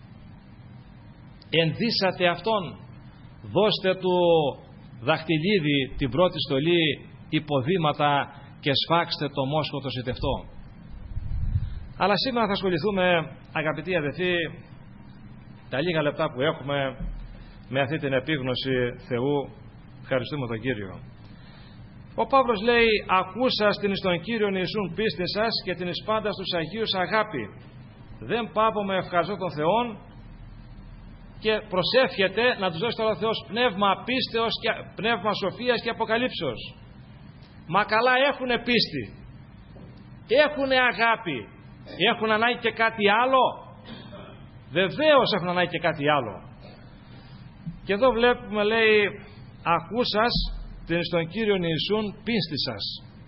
Ενδύσατε αυτόν, δώστε του δαχτυλίδι, την πρώτη στολή, υποδήματα, και σφάξτε το μόσχο το σιτευτό. Αλλά σήμερα θα ασχοληθούμε, αγαπητοί αδελφοί, τα λίγα λεπτά που έχουμε, με αυτή την επίγνωση Θεού. Ευχαριστούμε τον Κύριο. Ο Παύλος λέει: ακούσα στην εις τον Κύριον Ιησούν πίστη σας και την εις πάντα στους Αγίους αγάπη. Δεν πάβομαι ευχαριστώ τον Θεόν, και προσεύχεται να τους δώσει τώρα ο Θεός πνεύμα πίστεως και πνεύμα σοφίας και αποκαλύψεως. Μα καλά, έχουνε πίστη, έχουνε αγάπη, έχουν ανάγκη και κάτι άλλο? Βεβαίως έχουν ανάγκη και κάτι άλλο. Και εδώ βλέπουμε, λέει, ακούσας την στον Κύριον Ιησούν πίστη σας.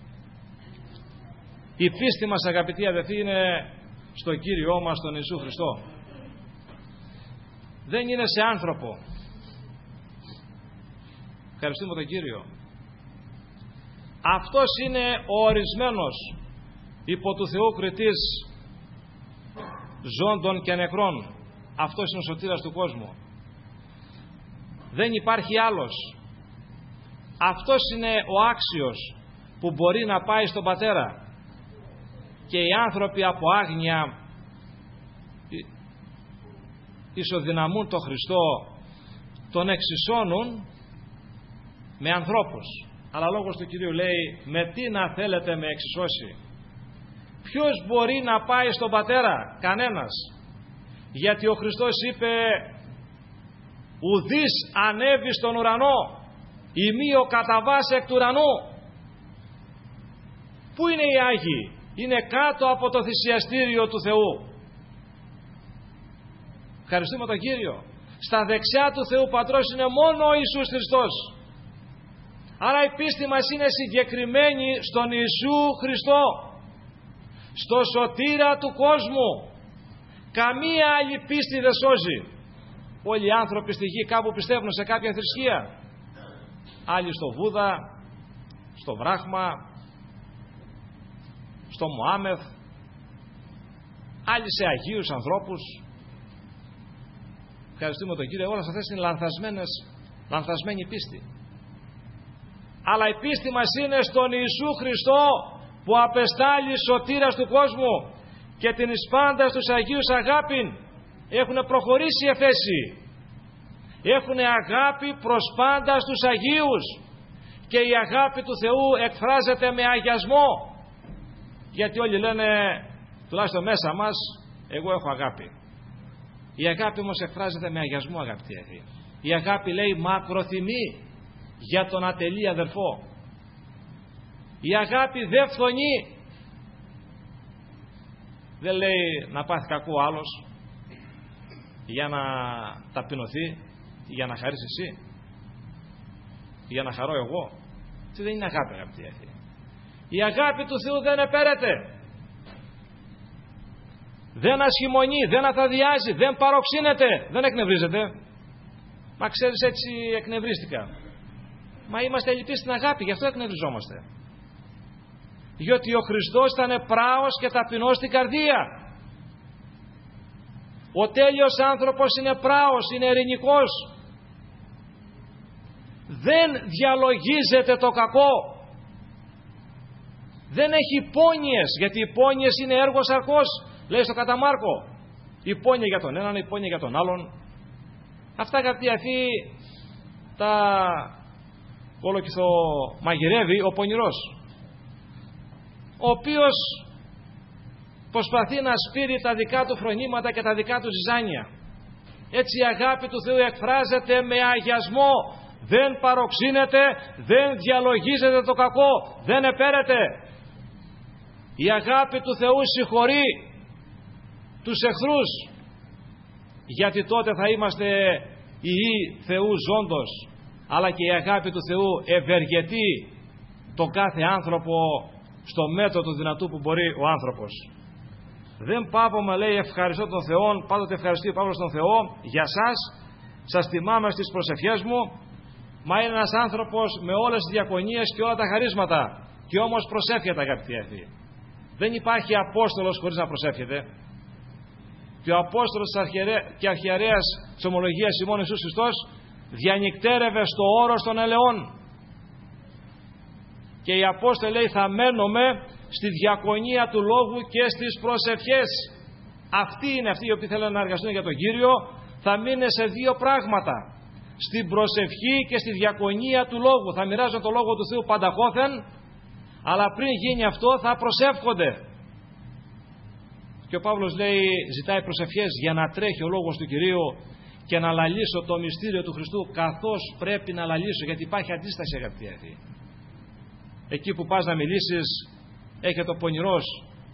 Η πίστη μας, αγαπητοί αδελφοί, είναι στον Κύριό μας, τον Ιησού Χριστό. Δεν είναι σε άνθρωπο. Ευχαριστούμε τον Κύριο. Αυτός είναι ο ορισμένος υπό του Θεού κριτής ζώντων και νεκρών. Αυτός είναι ο σωτήρας του κόσμου. Δεν υπάρχει άλλος. Αυτός είναι ο άξιος που μπορεί να πάει στον Πατέρα. Και οι άνθρωποι από άγνοια ισοδυναμούν τον Χριστό, τον εξισώνουν με ανθρώπους. Αλλά λόγος του Κυρίου λέει: με τι να θέλετε με εξισώσει? Ποιος μπορεί να πάει στον Πατέρα? Κανένας. Γιατί ο Χριστός είπε: ουδής ανέβη στον ουρανό, ημί ο καταβάς εκ του ουρανού. Πού είναι οι Άγιοι? Είναι κάτω από το θυσιαστήριο του Θεού. Ευχαριστούμε τον Κύριο. Στα δεξιά του Θεού Πατρός είναι μόνο ο Ιησούς Χριστός. Άρα η πίστη μας είναι συγκεκριμένη στον Ιησού Χριστό, στο σωτήρα του κόσμου. Καμία άλλη πίστη δεν σώζει. Όλοι οι άνθρωποι στη γη κάπου πιστεύουν σε κάποια θρησκεία. Άλλοι στο Βούδα, στο Βράχμα, στο Μωάμεθ, άλλοι σε Αγίους ανθρώπους. Ευχαριστούμε τον Κύριο. Όλες αυτές είναι λανθασμένες, λανθασμένη πίστη. Αλλά η πίστη μας είναι στον Ιησού Χριστό, που απεστάλλει σωτήρας του κόσμου και την εις πάντα στους Αγίους αγάπην. Έχουν προχωρήσει οι Εφέσιοι. Έχουν αγάπη προς πάντα στους Αγίους. Και η αγάπη του Θεού εκφράζεται με αγιασμό. Γιατί όλοι λένε, τουλάχιστον μέσα μας, εγώ έχω αγάπη. Η αγάπη όμως εκφράζεται με αγιασμό, αγαπητοί αδελφοί. Η αγάπη, λέει, μακροθυμεί για τον ατελή αδερφό. Η αγάπη δεν φθονεί. Δεν λέει να πάθει κακό άλλος για να ταπεινωθεί, για να χαρείς εσύ, για να χαρώ εγώ. Τι δεν είναι αγάπη, αγαπητοί αυτοί. Η αγάπη του Θεού δεν επέρεται, δεν ασχημονεί, δεν αθαδιάζει, δεν παροξύνεται, δεν εκνευρίζεται. Μα ξέρεις, έτσι εκνευρίστηκα. Μα είμαστε λυπείς στην αγάπη, γι' αυτό εκνευριζόμαστε. Διότι ο Χριστός ήταν πράος και ταπεινός στην καρδία. Ο τέλειος άνθρωπος είναι πράος, είναι ειρηνικός. Δεν διαλογίζεται το κακό. Δεν έχει πόνοιες, γιατί οι πόνοιες είναι έργο σαρκός, λέει στο Καταμάρκο. Η πόνια για τον έναν, η πόνια για τον άλλον. Αυτά, αγαπητοί αυτοί, τα κολοκυθομαγειρεύει ο πονηρός, ο οποίος προσπαθεί να σπείρει τα δικά του φρονήματα και τα δικά του ζυζάνια. Έτσι η αγάπη του Θεού εκφράζεται με αγιασμό, δεν παροξύνεται, δεν διαλογίζεται το κακό, δεν επέρεται. Η αγάπη του Θεού συγχωρεί τους εχθρούς, γιατί τότε θα είμαστε ιοί Θεού ζώντος, αλλά και η αγάπη του Θεού ευεργετεί τον κάθε άνθρωπο στο μέτρο του δυνατού που μπορεί ο άνθρωπος. Δεν πάβομαι, λέει, ευχαριστώ τον Θεό, πάντοτε ευχαριστεί ο Παύλος τον Θεό για σας, σας τιμάμε στις προσευχές μου. Μα είναι ένας άνθρωπος με όλες τις διακονίες και όλα τα χαρίσματα, και όμως προσεύχεται, αγαπητοί αυτοί. Δεν υπάρχει Απόστολος χωρίς να προσεύχεται. Και ο Απόστολος και Αρχιερέας της Ομολογίας ημών Ιησούς Χριστός διανυκτέρευε στο όρος των ελαιών. Και οι Απόστολοι, λέει, θα μένουμε στη διακονία του λόγου και στις προσευχές. Αυτοί είναι αυτοί οι οποίοι θέλουν να εργαστούν για τον Κύριο. Θα μείνουν σε δύο πράγματα: στην προσευχή και στη διακονία του λόγου. Θα μοιράζουν το λόγο του Θεού πανταχώθεν, αλλά πριν γίνει αυτό θα προσεύχονται. Και ο Παύλος, λέει, ζητάει προσευχές για να τρέχει ο λόγος του Κυρίου και να λαλήσω το μυστήριο του Χριστού καθώς πρέπει να λαλήσω, γιατί υπάρχει αντίσταση, αγαπητοί αυτοί. Εκεί που πας να μιλήσεις, έχετε ο πονηρός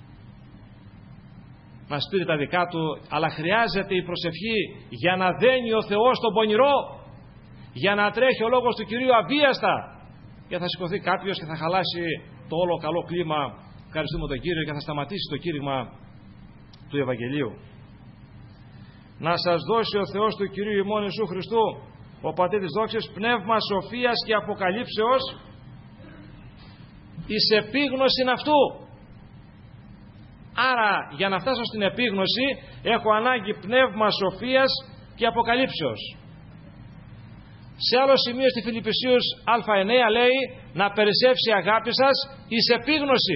να σπείρει τα δικά του, αλλά χρειάζεται η προσευχή για να δένει ο Θεός τον πονηρό, για να τρέχει ο λόγος του Κυρίου αβίαστα, και θα σηκωθεί κάποιος και θα χαλάσει το όλο καλό κλίμα. Ευχαριστούμε τον Κύριο, και θα σταματήσει το κήρυγμα του Ευαγγελίου. Να σας δώσει ο Θεός του Κυρίου ημών Ιησού Χριστού, ο Πατήρ της δόξης, πνεύμα σοφίας και αποκαλύψεως εις επίγνωσιν αυτού. Άρα, για να φτάσω στην επίγνωση, έχω ανάγκη πνεύμα σοφίας και αποκαλύψεως. Σε άλλο σημείο στη Φιλιππισίους Α9 λέει να περισσεύσει η αγάπη σας εις επίγνωση.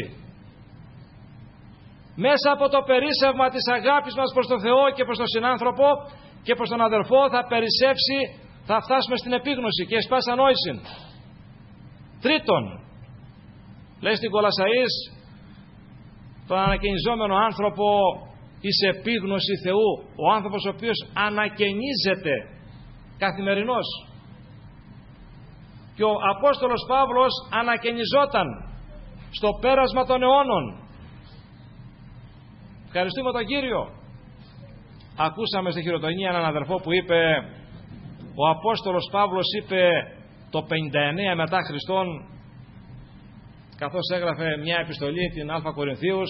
Μέσα από το περίσσευμα της αγάπης μας προς τον Θεό και προς τον συνάνθρωπο και προς τον αδερφό θα περισσεύσει, θα φτάσουμε στην επίγνωση και εις πάσα νόησιν. Τρίτον, λέει στην Κολασσαής, τον ανακαινιζόμενο άνθρωπο εις επίγνωση Θεού, ο άνθρωπος ο οποίος ανακαινίζεται καθημερινώς. Και ο Απόστολος Παύλος ανακαινιζόταν στο πέρασμα των αιώνων. Ευχαριστούμε τον Κύριο. Ακούσαμε στη Χειροτονία έναν αδερφό που είπε, ο Απόστολος Παύλος είπε το πενήντα εννέα μετά Χριστόν, καθώς έγραφε μια επιστολή την Α Κορινθίους,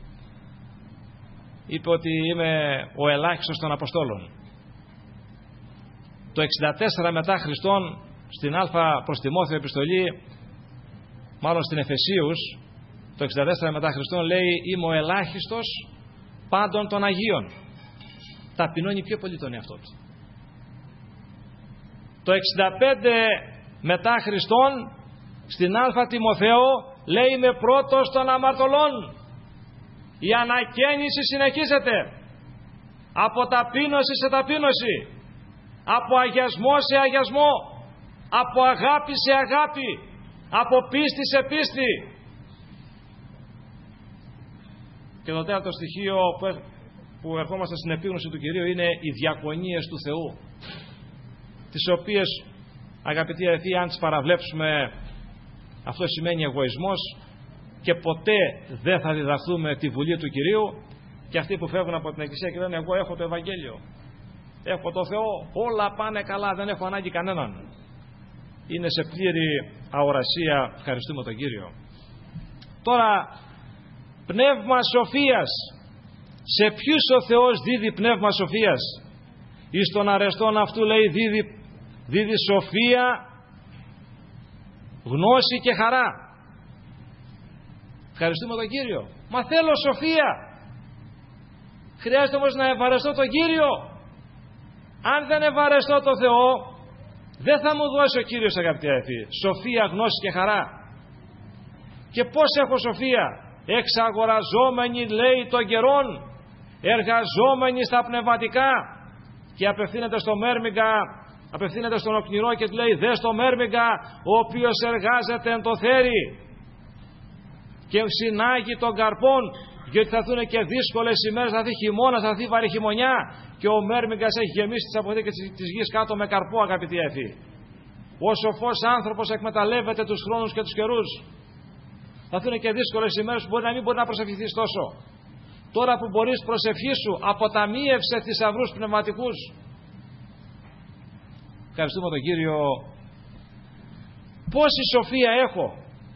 είπε ότι είμαι ο ελάχιστος των Αποστόλων. Το εξήντα τέσσερα μετά Χριστόν, στην Α προς Τιμόθεο επιστολή, μάλλον στην Εφεσίους, το εξήντα τέσσερα μετά Χριστόν λέει, είμαι ο ελάχιστος πάντων των Αγίων. Ταπεινώνει πιο πολύ τον εαυτό του. Το εξήντα πέντε μετά Χριστόν, στην Α Τιμοθέο λέει, είμαι πρώτος των αμαρτωλών. Η ανακαίνιση συνεχίζεται από ταπείνωση σε ταπείνωση, από αγιασμό σε αγιασμό, από αγάπη σε αγάπη, από πίστη σε πίστη. Και το τέταρτο στοιχείο που ερχόμαστε στην επίγνωση του Κυρίου είναι οι διακονίες του Θεού. τις οποίες, αγαπητοί αδελφοί, αν τις παραβλέψουμε, αυτό σημαίνει εγωισμός και ποτέ δεν θα διδαχθούμε τη Βουλή του Κυρίου. Και αυτοί που φεύγουν από την Εκκλησία και λένε εγώ έχω το Ευαγγέλιο, έχω το Θεό, όλα πάνε καλά, δεν έχω ανάγκη κανέναν, είναι σε πλήρη αορασία. Ευχαριστούμε τον Κύριο. Τώρα, πνεύμα σοφίας. Σε ποιους ο Θεός δίδει πνεύμα σοφίας? Εις τον αρεστόν αυτού, λέει, δίδει, δίδει σοφία, γνώση και χαρά. Ευχαριστούμε τον Κύριο. Μα θέλω σοφία. Χρειάζεται όμως να ευαρεστώ τον Κύριο. Αν δεν ευαρεστώ τον Θεό, δεν θα μου δώσει ο Κύριος, αγαπητοί αδελφοί, σοφία, γνώση και χαρά. Και πώς έχω σοφία? Εξαγοραζόμενοι, λέει, των καιρών, εργαζόμενοι στα πνευματικά. Και απευθύνεται στο Μέρμιγκα, απευθύνεται στον οκνηρό και του λέει, δες το Μέρμιγκα, ο οποίος εργάζεται εν το θέρι και συνάγει των καρπών, γιατί θα έρθουν και δύσκολες ημέρες, θα έρθει χειμώνας, θα έρθει βαρύ χειμωνιά και ο Μέρμιγκας έχει γεμίσει τις αποθήκες της γης κάτω με καρπό, αγαπητοί αδελφοί. Ο σοφός άνθρωπος εκμεταλλεύεται τους χρόνους και τους καιρούς. Θα έρθουν και δύσκολες ημέρες που μπορεί να μην μπορεί να προσευχηθείς τόσο. Τώρα που μπορείς, προσευχή σου, αποταμίευσε θησαυρούς πνευματικούς. Ευχαριστούμε τον Κύριο. Πόση σοφία έχω?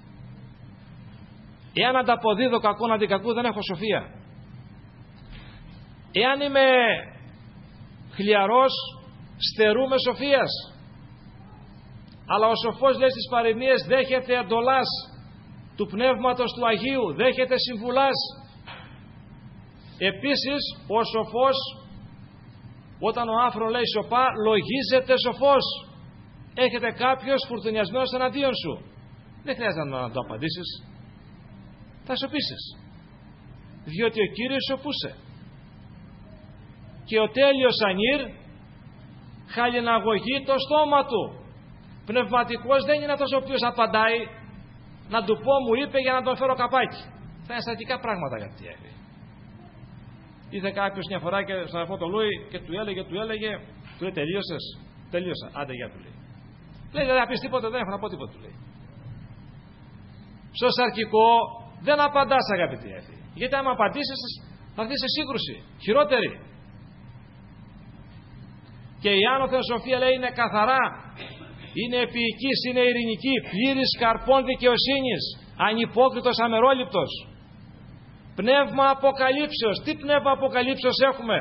Εάν ανταποδίδω κακόν αντί κακού, δεν έχω σοφία. Εάν είμαι χλιαρός, στερούμε σοφίας. Αλλά ο σοφός, λέει στις παροιμίες, δέχεται εντολάς του Πνεύματος του Αγίου, δέχεται συμβουλάς. Επίσης ο σοφός, όταν ο άφρον λέει σοπά, λογίζεται σοφός. Έχετε κάποιος φουρτουνιασμένος εναντίον σου, δεν χρειάζεται να το απαντήσεις, θα σωπήσεις, διότι ο Κύριος σοπούσε. Και ο τέλειος ανήρ χαλιναγωγεί το στόμα του. Πνευματικός δεν είναι αυτός ο οποίος απαντάει, να του πω μου είπε για να τον φέρω καπάκι. Θα είναι στατικά πράγματα, αγαπητοί αδελφοί. Ήρθε κάποιος μια φορά και στον αδελφό το Λούι και του έλεγε, του έλεγε, του λέει, τελείωσες? Τελείωσα. Άντε, γεια, του λέει. Λέει, δεν θα πεις τίποτα, δεν έχω να πω τίποτα, του λέει. Στο σαρκικό δεν απαντάς, αγαπητοί αδελφοί. Γιατί άμα απαντήσεις θα έρθεις σε σύγκρουση χειρότερη. Και η άνωθεν σοφία, λέει, είναι καθαρά, είναι επίοικης, είναι ειρηνική, πλήρης καρπών δικαιοσύνης, ανυπόκριτος, αμερόληπτος. Πνεύμα αποκαλύψεως. Τι πνεύμα αποκαλύψεως έχουμε?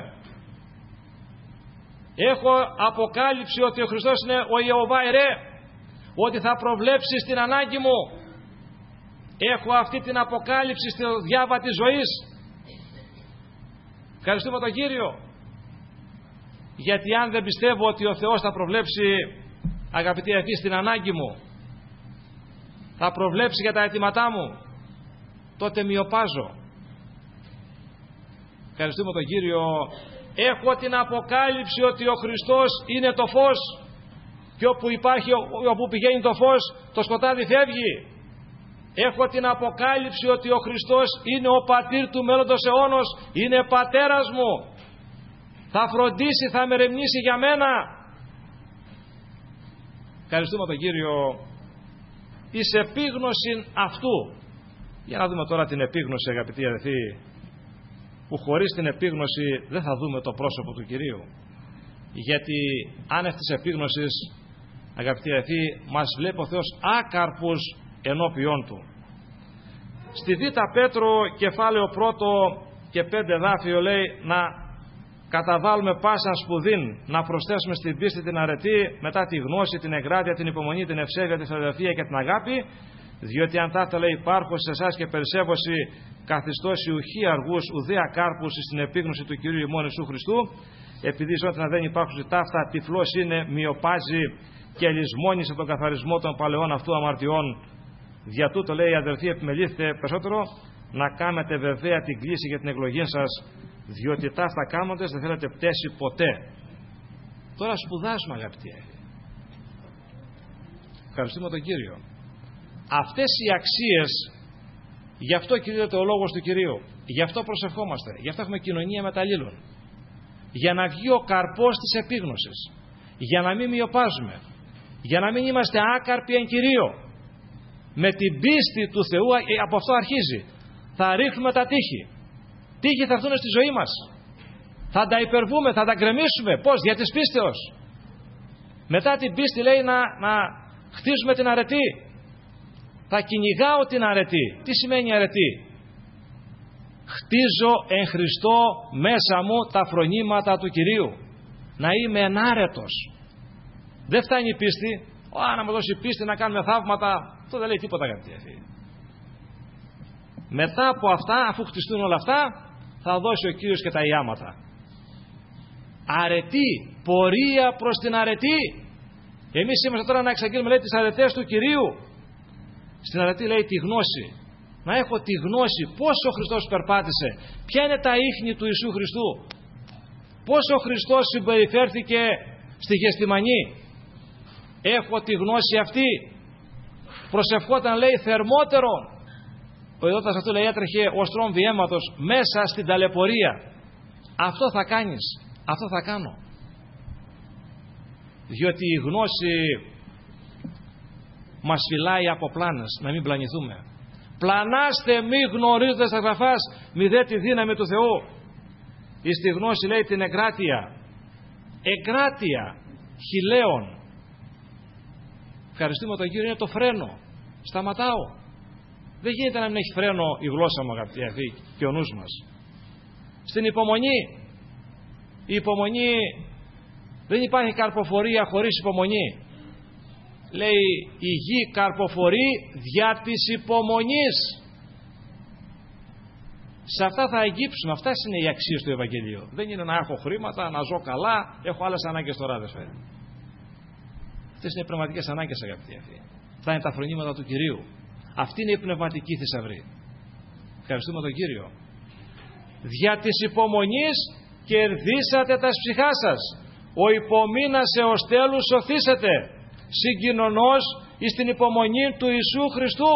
Έχω αποκάλυψη ότι ο Χριστός είναι ο Ιεχωβά Ιρέ, ότι θα προβλέψει στην ανάγκη μου. Έχω αυτή την αποκάλυψη στη διάβα της ζωής. Ευχαριστούμε τον Κύριο. Γιατί αν δεν πιστεύω ότι ο Θεός θα προβλέψει, αγαπητοί αδελφοί, στην ανάγκη μου, θα προβλέψει για τα αιτήματά μου, τότε μειοπάζω. Ευχαριστούμε τον Κύριο. Έχω την αποκάλυψη ότι ο Χριστός είναι το φως και όπου υπάρχει, όπου πηγαίνει το φως, το σκοτάδι φεύγει. Έχω την αποκάλυψη ότι ο Χριστός είναι ο πατήρ του μέλλοντος αιώνος, είναι πατέρας μου, θα φροντίσει, θα μερεμνήσει για μένα. Ευχαριστούμε τον Κύριο. Εις επίγνωση αυτού. Για να δούμε τώρα την επίγνωση, αγαπητοί αδελφοί, που χωρίς την επίγνωση δεν θα δούμε το πρόσωπο του Κυρίου. Γιατί άνευ της επίγνωσης, αγαπητοί αδελφοί, μας βλέπει ο Θεός άκαρπους ενώπιόν Του. Στη Β' Πέτρο κεφάλαιο πρώτο και πέντε δάφιο λέει να καταβάλουμε πάσα σπουδήν, να προσθέσουμε στην πίστη την αρετή, μετά τη γνώση, την εγκράτεια, την υπομονή, την ευσέβεια, τη φιλαδελφία και την αγάπη, διότι αν ταύτα, λέει, υπάρχω σε εσάς και περισσεύωση καθιστώσει ουχή αργούς ουδέα κάρπους στην επίγνωση του Κυρίου ημών Ιησού Χριστού, επειδή όταν δεν υπάρχουν ταύτα, τυφλός είναι, μειοπάζει και λησμόνισε τον καθαρισμό των παλαιών αυτού αμαρτιών. Δια τούτο, λέει, αδελφοί, επιμελήθητε περισσότερο να κάνετε βεβαία την κλίση για την εκλογή σας, διότι ταύτα κάνοντες δεν θέλετε πτέσει ποτέ. Τώρα σπουδάζουμε, αγαπητοί. Ευχαριστούμε τον Κύριο. Αυτές οι αξίες, γι' αυτό κηρύττεται ο λόγος του Κυρίου, γι' αυτό προσευχόμαστε, γι' αυτό έχουμε κοινωνία μεταλλήλων, για να βγει ο καρπός της επίγνωσης, για να μην μοιοπάζουμε, για να μην είμαστε άκαρποι εν Κυρίω. Με την πίστη του Θεού, από αυτό αρχίζει. Θα ρίχνουμε τα τείχη. Τείχη θα έρθουν στη ζωή μας. Θα τα υπερβούμε, θα τα γκρεμίσουμε. Πώς? Δια της πίστεως. Μετά την πίστη λέει να, να χτίζουμε την αρετή. Θα κυνηγάω την αρετή. Τι σημαίνει αρετή? Χτίζω εν Χριστώ μέσα μου τα φρονήματα του Κυρίου. Να είμαι ενάρετος. Δεν φτάνει η πίστη. Ω, να μου δώσει πίστη να κάνουμε θαύματα. Αυτό δεν λέει τίποτα, αγαπητοί φίλοι. Μετά από αυτά, αφού χτιστούν όλα αυτά, θα δώσει ο Κύριος και τα ιάματα. Αρετή, πορεία προς την αρετή. Εμείς είμαστε τώρα να εξαγγείλουμε, λέει, τις αρετές του Κυρίου. Στην αρετή λέει τη γνώση. Να έχω τη γνώση πώς ο Χριστός περπάτησε, ποια είναι τα ίχνη του Ιησού Χριστού, πώς ο Χριστός συμπεριφέρθηκε στη Γεστημανή. Έχω τη γνώση αυτή. Προσευχόταν, λέει, θερμότερο. Ο ιδιώτας αυτού, λέει, έτρεχε ως τρόμβι αίματος μέσα στην ταλαιπωρία. Αυτό θα κάνεις, αυτό θα κάνω. Διότι η γνώση μας φυλάει από πλάνες, να μην πλανηθούμε. Πλανάστε μη γνωρίζοντας τα γραφάς, μη δε τη δύναμη του Θεού. Εις τη γνώση, λέει, την εγκράτεια. Εγκράτεια χιλέων. Ευχαριστούμε τον Κύριο, είναι το φρένο. Σταματάω. Δεν γίνεται να μην έχει φρένο η γλώσσα μου, αγαπητοί αδελφοί, και ο νους μας. Στην υπομονή. Η υπομονή, δεν υπάρχει καρποφορία χωρίς υπομονή. Λέει, η γη καρποφορεί δια της υπομονής. Σε αυτά θα εγκύψουμε. Αυτές είναι οι αξίες του Ευαγγελίου. Δεν είναι να έχω χρήματα, να ζω καλά, έχω άλλες ανάγκες τώρα, δεν φέρει. Αυτές είναι οι πνευματικές ανάγκες, αγαπητοί αυτοί. Αυτά είναι τα φρονήματα του Κυρίου. Αυτή είναι η πνευματική θησαυρή. Ευχαριστούμε τον Κύριο. Δια της υπομονής κερδίσατε τα ψυχά σας. Ο υπομείνας έως τέλους σωθήσετε. Συγκοινωνός εις την υπομονή του Ιησού Χριστού.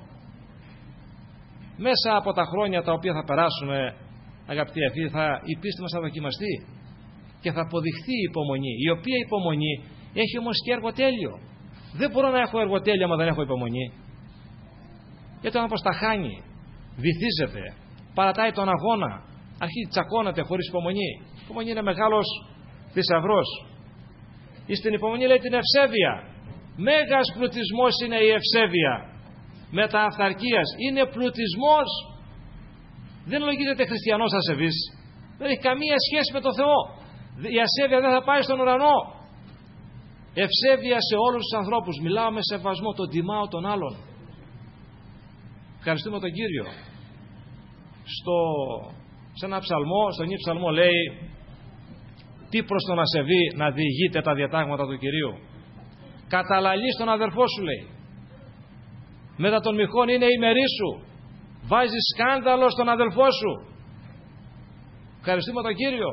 Μέσα από τα χρόνια τα οποία θα περάσουμε, αγαπητοί αυτοί, θα, η πίστη μας θα δοκιμαστεί και θα αποδειχθεί η υπομονή, η οποία υπομονή έχει όμως και εργοτέλειο. Δεν μπορώ να έχω εργοτέλειο άμα δεν έχω υπομονή. Γιατί ο άνθρωπος τα χάνει, βυθίζεται, παρατάει τον αγώνα, αρχίζει τσακώνεται χωρίς υπομονή. Η υπομονή είναι μεγάλος θησαυρός. Εις την υπομονή, λέει, την ευσέβεια. Μέγας πλουτισμός είναι η ευσέβεια. Μετα αυθαρκίας. Είναι πλουτισμός. Δεν λογίζεται χριστιανός ασεβής. Δεν έχει καμία σχέση με τον Θεό. Η ασέβεια δεν θα πάει στον ουρανό. Ευσέβεια σε όλους τους ανθρώπους. Μιλάω με σεβασμό, τον τιμάω τον άλλον. Ευχαριστούμε τον Κύριο. Στο, σε ένα ψαλμό, στον Νη ψαλμό λέει, τι προς τον ασεβή να διηγείται τα διατάγματα του Κυρίου. Καταλαλείς τον αδερφό σου, λέει. Μετά των μοιχών είναι η μερή σου. Βάζει σκάνδαλο στον αδελφό σου. Ευχαριστούμε τον Κύριο.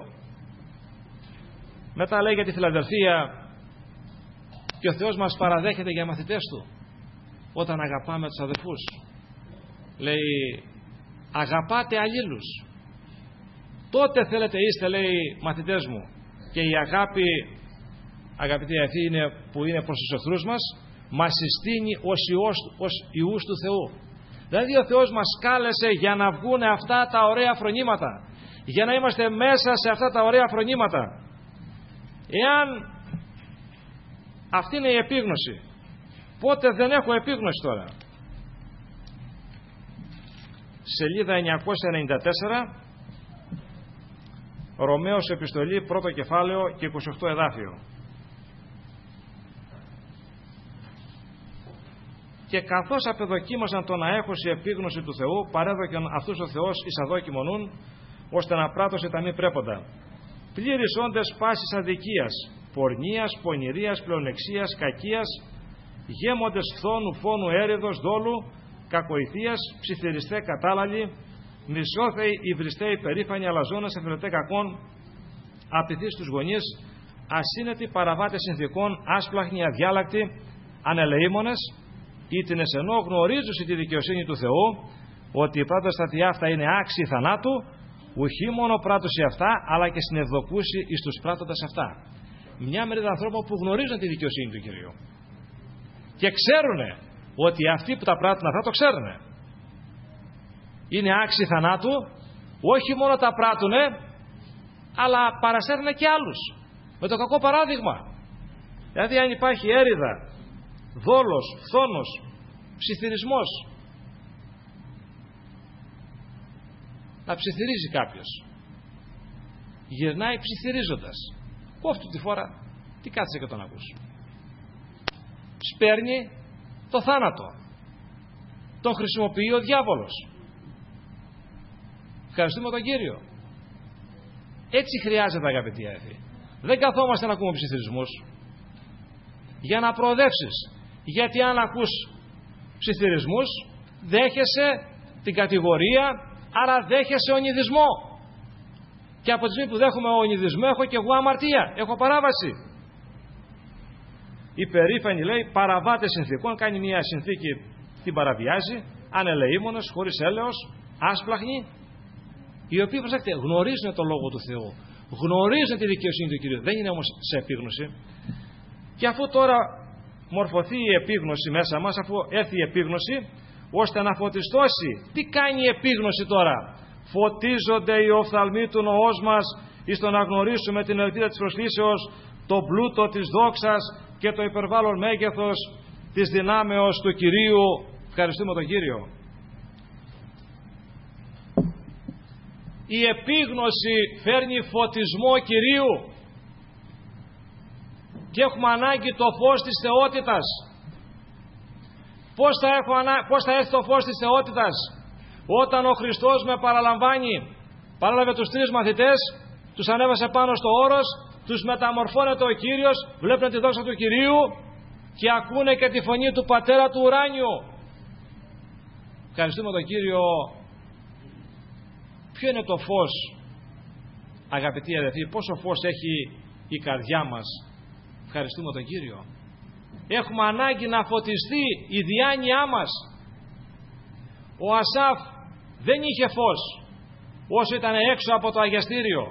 Μετά λέει για τη φιλαδελφία, και ο Θεός μας παραδέχεται για μαθητές του όταν αγαπάμε τους αδελφούς. Λέει, αγαπάτε αλλήλους. Τότε θέλετε είστε, λέει, μαθητές μου. Και η αγάπη, αγαπητοί αυτοί, είναι, που είναι προς τους εχθρούς μας, μας συστήνει ως, ιός, ως ιούς του Θεού. Δηλαδή ο Θεός μας κάλεσε για να βγουν αυτά τα ωραία φρονήματα, για να είμαστε μέσα σε αυτά τα ωραία φρονήματα. Εάν αυτή είναι η επίγνωση, πότε δεν έχω επίγνωση τώρα. Σελίδα εννιακόσια ενενήντα τέσσερα, Ρωμαίος επιστολή, πρώτο κεφάλαιο και είκοσι οκτώ εδάφιο. Και καθώς απεδοκίμασαν το να έχω σε επίγνωση του Θεού, παρέδοκεν αυτούς ο Θεός εις αδόκιμον νουν, ώστε να πράττωσε τα μη πρέποντα. Πλήρης όντες πάσης αδικίας, πορνείας, πονηρίας, πλεονεξίας, κακίας, γέμοντες φθόνου, φόνου, έρεδος, δόλου, κακοηθείας, ψιθυριστέ κατάλαλοι, μισόθεοι, υβριστέ, υπερήφανοι, αλαζόνες, εφαιρετέ κακών, απειθείς τους γονείς, ασύνετοι, παραβάτες συνθηκών, άσπλαχνοι, αδιάλακτοι, ανελεήμονες, ήτινες ενώ γνωρίζουσι τη δικαιοσύνη του Θεού, ότι οι πράττες στατιά αυτά είναι άξιοι θανάτου, ουχή μόνο πράττωση αυτά, αλλά και συνευδοκούσι εις τους πράττοντας αυτά. μια μερίδα ανθρώπων που γνωρίζουν τη δικαιοσύνη του Κυρίου και ξέρουν ότι αυτοί που τα πράττουν αυτά το ξέρουν. Είναι άξιοι θανάτου, όχι μόνο τα πράττουν, αλλά παρασέρνουν και άλλους με το κακό παράδειγμα. Δηλαδή αν υπάρχει έριδα, δόλος, φθόνος, ψιθυρισμός, να ψιθυρίζει κάποιος, γυρνάει ψιθυρίζοντας, κόφτου τη φορά, τι κάτσε και τον ακούς, σπέρνει το θάνατο, τον χρησιμοποιεί ο διάβολος. Ευχαριστούμε τον Κύριο. Έτσι χρειάζεται, αγαπητοί αδελφοί. Δεν καθόμαστε να ακούμε ψιθυρισμούς για να προοδεύσεις, γιατί αν ακούς ψιθυρισμούς δέχεσαι την κατηγορία, άρα δέχεσαι ονειδισμό, και από τη στιγμή που δέχομαι ονειδισμό έχω και εγώ αμαρτία, έχω παράβαση. Η περήφανη, λέει, παραβάτε συνθήκων, κάνει μια συνθήκη, την παραβιάζει, ανελεήμονες, χωρίς έλεος, άσπλαχνοι, οι οποίοι, προσέξτε, γνωρίζουν το Λόγο του Θεού, γνωρίζουν τη δικαιοσύνη του Κυρίου, δεν είναι όμως σε επίγνωση. Και αφού τώρα μορφωθεί η επίγνωση μέσα μας, αφού έρθει η επίγνωση, ώστε να φωτιστώσει, τι κάνει η επίγνωση τώρα? Φωτίζονται οι οφθαλμοί του νοός μας εις το να γνωρίσουμε την ελπίδα της προσλήσεως, το πλούτο της δόξας και το υπερβάλλον μέγεθος της δυνάμεως του Κυρίου. Ευχαριστούμε τον Κύριο. Η επίγνωση φέρνει φωτισμό Κυρίου και έχουμε ανάγκη το φως της θεότητας. Πώς θα, έχω ανα... Πώς θα έρθει το φως της θεότητας? Όταν ο Χριστός με παραλαμβάνει, παράλαβε τους τρεις μαθητές, τους ανέβασε πάνω στο όρος, τους μεταμορφώνεται ο Κύριος, βλέπουν τη δόξα του Κυρίου και ακούνε και τη φωνή του Πατέρα του ουράνιου. Ευχαριστούμε τον Κύριο. Ποιο είναι το φως, αγαπητοί αδελφοί, πόσο φως έχει η καρδιά μας? Ευχαριστούμε τον Κύριο. Έχουμε ανάγκη να φωτιστεί η διάνοιά μας. Ο Ασάφ δεν είχε φως όσο ήταν έξω από το αγιαστήριο.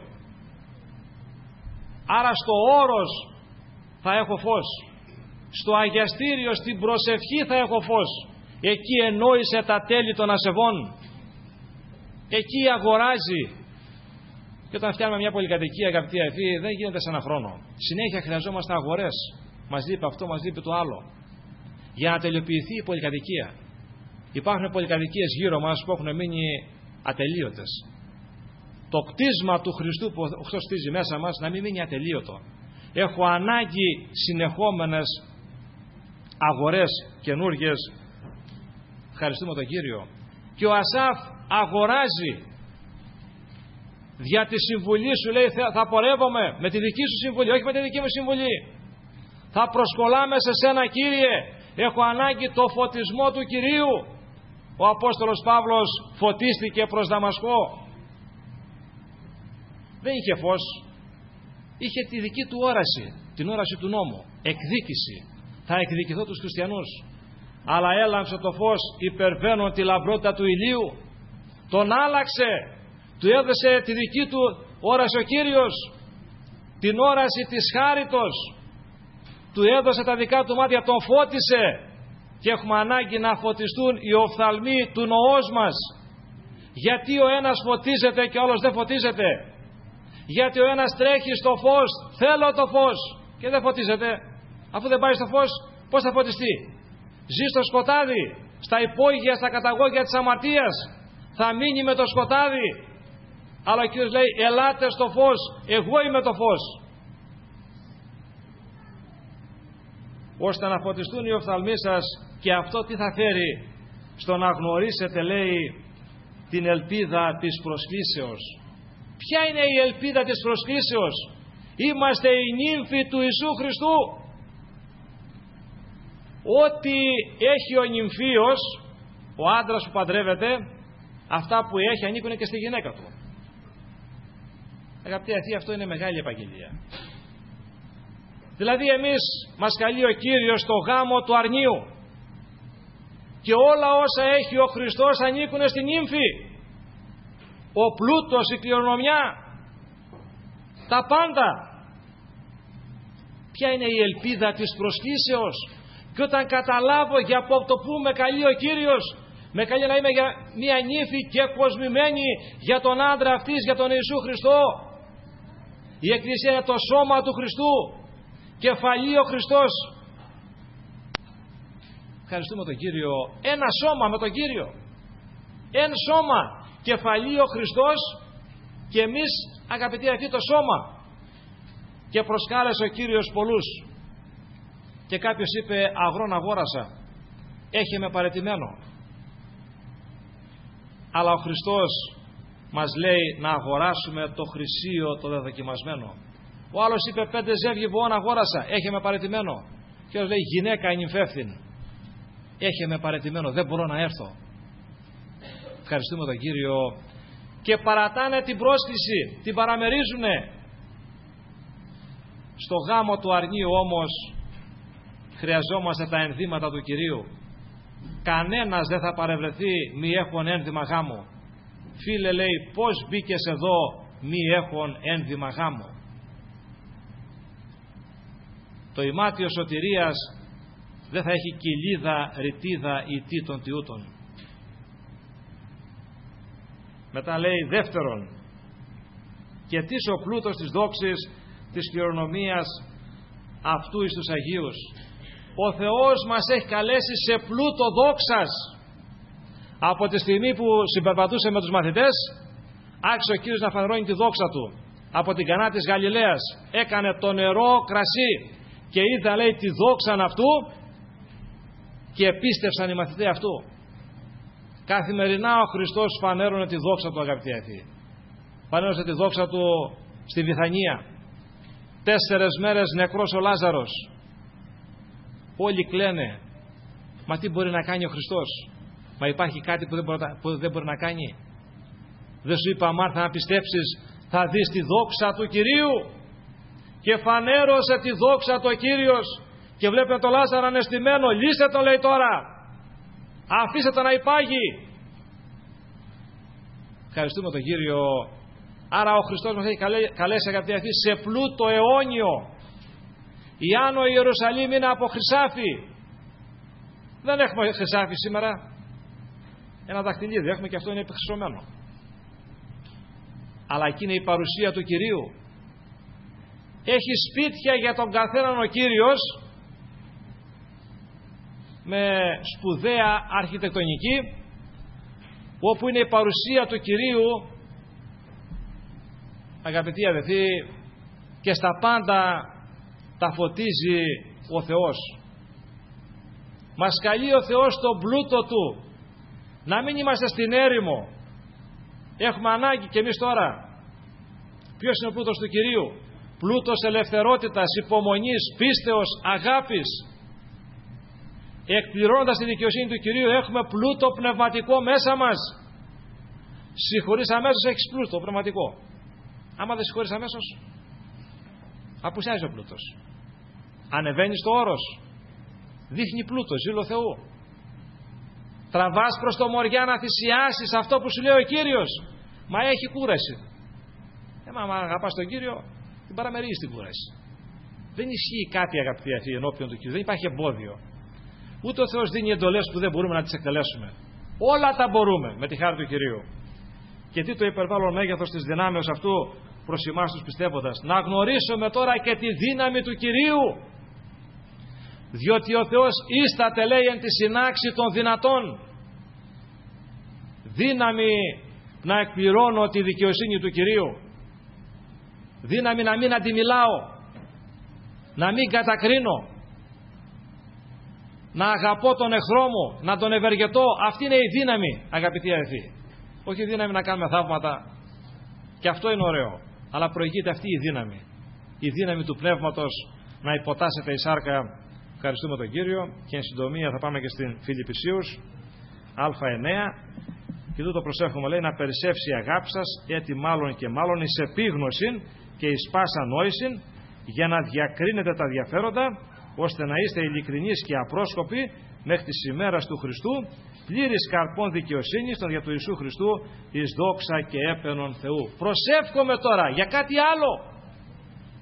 Άρα στο όρος θα έχω φως, στο αγιαστήριο, στην προσευχή θα έχω φως. Εκεί ενόησε τα τέλη των ασεβών, εκεί αγοράζει. Και όταν φτιάχνουμε μια πολυκατοικία, αγαπητοί αδελφοί, δεν γίνεται σε ένα χρόνο. Συνέχεια χρειαζόμαστε αγορές. Μας λείπει αυτό, μας λείπει το άλλο, για να τελειοποιηθεί η πολυκατοικία. Υπάρχουν πολυκατοικίες γύρω μας που έχουν μείνει ατελείωτες. Το κτίσμα του Χριστού που ο Χριστός χτίζει μέσα μας να μην μείνει ατελείωτο. Έχω ανάγκη συνεχόμενες αγορές καινούργιες. Ευχαριστούμε τον Κύριο. Και ο Ασάφ αγοράζει. Δια τη συμβουλή σου, λέει, θα πορεύομαι με τη δική σου συμβουλή, όχι με τη δική μου συμβουλή. Θα προσκολάμε σε σένα, Κύριε. Έχω ανάγκη το φωτισμό του Κυρίου. Ο Απόστολος Παύλος φωτίστηκε προς Δαμασκό. Δεν είχε φως. Είχε τη δική του όραση, την όραση του νόμου. Εκδίκηση. Θα εκδικηθώ τους χριστιανούς. Αλλά έλαμψε το φως υπερβαίνον τη λαμπρότητα του ηλίου. Τον άλλαξε. Του έδωσε τη δική του όραση ο Κύριος. Την όραση της χάριτος. Του έδωσε τα δικά του μάτια, τον φώτισε. Και έχουμε ανάγκη να φωτιστούν οι οφθαλμοί του νοός μας. Γιατί ο ένας φωτίζεται και ο άλλος δεν φωτίζεται? Γιατί ο ένας τρέχει στο φως, θέλω το φως, και δεν φωτίζεται. Αφού δεν πάει στο φως, πώς θα φωτιστεί? Ζει στο σκοτάδι, στα υπόγεια, στα καταγόγια της αμαρτίας. Θα μείνει με το σκοτάδι. Αλλά ο Κύριος λέει, ελάτε στο φως, εγώ είμαι το φως. Ώστε να φωτιστούν οι οφθαλμοί σας. Και αυτό τι θα φέρει? Στο να γνωρίσετε, λέει, την ελπίδα της προσκλήσεως. Ποια είναι η ελπίδα της προσκλήσεως? Είμαστε οι νύμφοι του Ιησού Χριστού. Ό,τι έχει ο νυμφίος, ο άντρας που παντρεύεται, αυτά που έχει ανήκουν και στη γυναίκα του. Αγαπητοί αδελφοί, αυτό είναι μεγάλη επαγγελία. Δηλαδή εμείς μας καλεί ο Κύριος στο γάμο του αρνίου και όλα όσα έχει ο Χριστός ανήκουν στην νύμφη. Ο πλούτος, η κληρονομιά, τα πάντα. Ποια είναι η ελπίδα της προσκλήσεως? Και όταν καταλάβω για από το που με καλεί ο Κύριος, με καλεί να είμαι για μια νύφη και κοσμημένη για τον άντρα αυτής, για τον Ιησού Χριστό. Η Εκκλησία είναι το σώμα του Χριστού, κεφαλή ο Χριστός. Ευχαριστούμε τον Κύριο. Ένα σώμα με τον Κύριο. Ένα σώμα, κεφαλή ο Χριστός και εμείς, αγαπητοί αυτοί, το σώμα. Και προσκάλεσε ο Κύριος πολλούς. Και κάποιος είπε, αγρόν αγόρασα, έχει με παραιτημένο. Αλλά ο Χριστός μας λέει να αγοράσουμε το χρυσίο, το δεδοκιμασμένο. Ο άλλος είπε, πέντε ζεύγη βοών αγόρασα, έχει με παραιτημένο. Και ο λέει, γυναίκα είναι υπεύθυν, έχει με παραιτημένο, δεν μπορώ να έρθω. Ευχαριστούμε τον Κύριο. Και παρατάνε την πρόσκληση, την παραμερίζουνε. Στο γάμο του αρνίου όμως χρειαζόμαστε τα ενδύματα του Κυρίου. Κανένας δεν θα παρευρεθεί μη έχον ένδυμα γάμου. Φίλε, λέει, πώς μπήκες εδώ μη έχον ένδυμα γάμου? Το ημάτιο σωτηρίας δεν θα έχει κοιλίδα, ρητίδα ή τι των τιούτων. Μετά λέει δεύτερον, και τις ο πλούτος της δόξης της κληρονομίας αυτού εις τους Αγίους. Ο Θεός μας έχει καλέσει σε πλούτο δόξας. Από τη στιγμή που συμπερπατούσε με τους μαθητές, άρχισε ο Κύριος να φανερώνει τη δόξα του. Από την Κανά της Γαλιλαίας έκανε το νερό κρασί και είδα, λέει, τη δόξα αυτού και πίστευσαν οι μαθητές αυτού. Καθημερινά ο Χριστός φανέρωνε τη δόξα του, αγαπητοί αυτοί. Φανέρωσε τη δόξα του στη Βιθανία. Τέσσερες μέρες νεκρός ο Λάζαρος. Όλοι κλαίνε. Μα τι μπορεί να κάνει ο Χριστός? Μα υπάρχει κάτι που δεν μπορεί, που δεν μπορεί να κάνει? Δεν σου είπα, Μάρθα, να πιστέψεις θα δεις τη δόξα του Κυρίου? Και φανέρωσε τη δόξα του ο Κύριος και βλέπετε τον Λάζαρο αναισθημένο. Λύστε το, λέει, τώρα, αφήστε το να υπάγει. Ευχαριστούμε τον Κύριο. Άρα ο Χριστός μας έχει καλέσει, αγαπητοί αυτοί, σε πλούτο αιώνιο. Η Άνω Ιερουσαλήμ είναι από χρυσάφι. Δεν έχουμε χρυσάφι σήμερα. Ένα δαχτυλίδι έχουμε και αυτό είναι επιχρυσωμένο. Αλλά εκεί είναι η παρουσία του Κυρίου. Έχει σπίτια για τον καθέναν ο Κύριος με σπουδαία αρχιτεκτονική, όπου είναι η παρουσία του Κυρίου, αγαπητοί αδελφοί, και στα πάντα τα φωτίζει ο Θεός. Μας καλεί ο Θεός τον πλούτο Του, να μην είμαστε στην έρημο. Έχουμε ανάγκη και εμείς τώρα. Ποιος είναι ο πλούτος του Κυρίου? Πλούτος ελευθερότητας, υπομονής, πίστεως, αγάπης. Εκπληρώνοντας τη δικαιοσύνη του Κυρίου έχουμε πλούτο πνευματικό μέσα μας. Συγχωρείς αμέσως, έχεις πλούτο πνευματικό. Άμα δεν συγχωρείς αμέσως, απουσιάζει ο πλούτος. Ανεβαίνει στο όρος, δείχνει πλούτο, ζήλο Θεού. Τραβάς προς το μοριά να θυσιάσεις αυτό που σου λέει ο Κύριος. Μα έχει κούραση. Ε, μα, μα αγαπάς τον Κύριο, την παραμερίζεις την κούραση. Δεν ισχύει κάτι, αγαπητοί αυτοί, ενώπιον του Κύριου. Δεν υπάρχει εμπόδιο. Ούτε ο Θεός δίνει εντολές που δεν μπορούμε να τις εκτελέσουμε. Όλα τα μπορούμε με τη χάρη του Κυρίου. Και τι το υπερβάλλον μέγεθος της δυνάμεως αυτού προς εμάς τους πιστεύοντας? Να γνωρίσουμε τώρα και τη δύναμη του Κυρίου. Διότι ο Θεός ίσταται, λέει, εν τη συνάξη των δυνατών. Δύναμη να εκπληρώνω τη δικαιοσύνη του Κυρίου. Δύναμη να μην αντιμιλάω, να μην κατακρίνω, να αγαπώ τον εχθρό μου, να τον ευεργετώ. Αυτή είναι η δύναμη, αγαπητοί αδελφοί. Όχι η δύναμη να κάνουμε θαύματα, και αυτό είναι ωραίο, αλλά προηγείται αυτή η δύναμη, η δύναμη του Πνεύματος να υποτάσσεται η σάρκα. Ευχαριστούμε τον Κύριο και εν συντομία θα πάμε και στην Φιλιππισίους Α9 και εδώ το προσέχουμε, λέει, να περισσεύσει η αγάπη σας, έτι μάλλον και μάλλον εις επίγνωσιν και εις πάσα νόησιν, για να διακρίνετε τα διαφέροντα, ώστε να είστε ειλικρινείς και απρόσκοποι μέχρι της ημέρας του Χριστού, πλήρης καρπών δικαιοσύνης των δια του Ιησού Χριστού, εις δόξα και έπαινον Θεού. Προσεύχομαι τώρα για κάτι άλλο.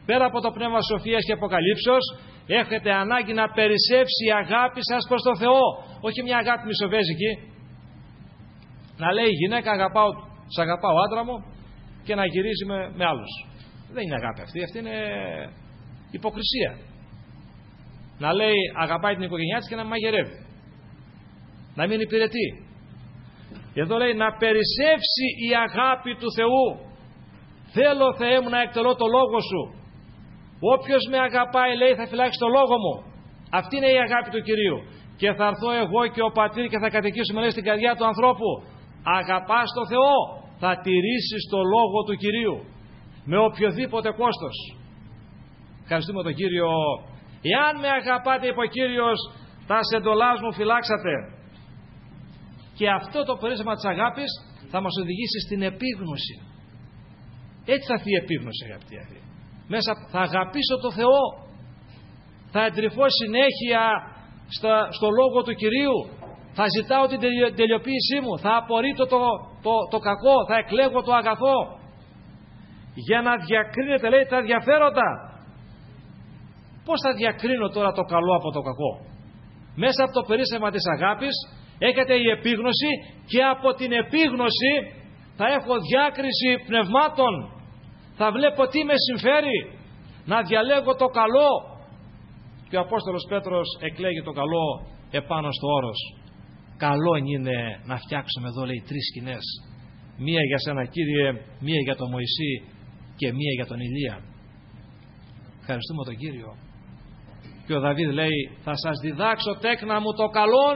πέρα από το πνεύμα σοφίας και αποκαλύψεως, έχετε ανάγκη να περισσεύσει η αγάπη σας προς το Θεό. Όχι μια αγάπη μισοβέζικη. Να λέει η γυναίκα αγαπάω, σ' αγαπάω άντρα μου, και να γυρίζει με, με άλλους. Δεν είναι αγάπη αυτή, αυτή είναι υποκρισία. Να λέει αγαπάει την οικογένειά της και να μαγειρεύει. Να μην υπηρετεί. Εδώ λέει να περισσεύσει η αγάπη του Θεού. Θέλω, Θεέ μου, να εκτελώ το λόγο σου. Όποιος με αγαπάει, λέει, θα φυλάξει το λόγο μου. Αυτή είναι η αγάπη του Κυρίου. Και θα έρθω εγώ και ο πατήρ και θα κατοικήσουμε, λέει, στην καρδιά του ανθρώπου. Αγαπάς το Θεό, θα τηρήσεις το λόγο του Κυρίου. Με οποιοδήποτε κόστος. Ευχαριστούμε τον Κύριο. Εάν με αγαπάτε, είπε ο Κύριος, τα εντολάς μου φυλάξατε. Και αυτό το περίσσεμα της αγάπης θα μας οδηγήσει στην επίγνωση. Έτσι θα έρθει η επίγνωση, αγαπητοί αγάπη. Μέσα θα αγαπήσω το Θεό. Θα εντρυφώ συνέχεια στα, στο λόγο του Κυρίου. Θα ζητάω την τελειοποίησή μου. Θα απορρίπτω το, το, το κακό. Θα εκλέγω το αγαθό. Για να διακρίνετε, λέει, τα ενδιαφέροντα. Πώς θα διακρίνω τώρα το καλό από το κακό? Μέσα από το περίσσεμα της αγάπης έχετε η επίγνωση, και από την επίγνωση θα έχω διάκριση πνευμάτων. Θα βλέπω τι με συμφέρει. Να διαλέγω το καλό. Και ο Απόστολος Πέτρος εκλέγει το καλό επάνω στο όρος. Καλό είναι να φτιάξουμε εδώ, λέει, τρεις σκηνές. Μία για σένα, Κύριε, μία για τον Μωυσή και μία για τον Ηλία. Ευχαριστούμε τον Κύριο. Και ο Δαβίδ λέει, θα σας διδάξω, τέκνα μου, το καλόν.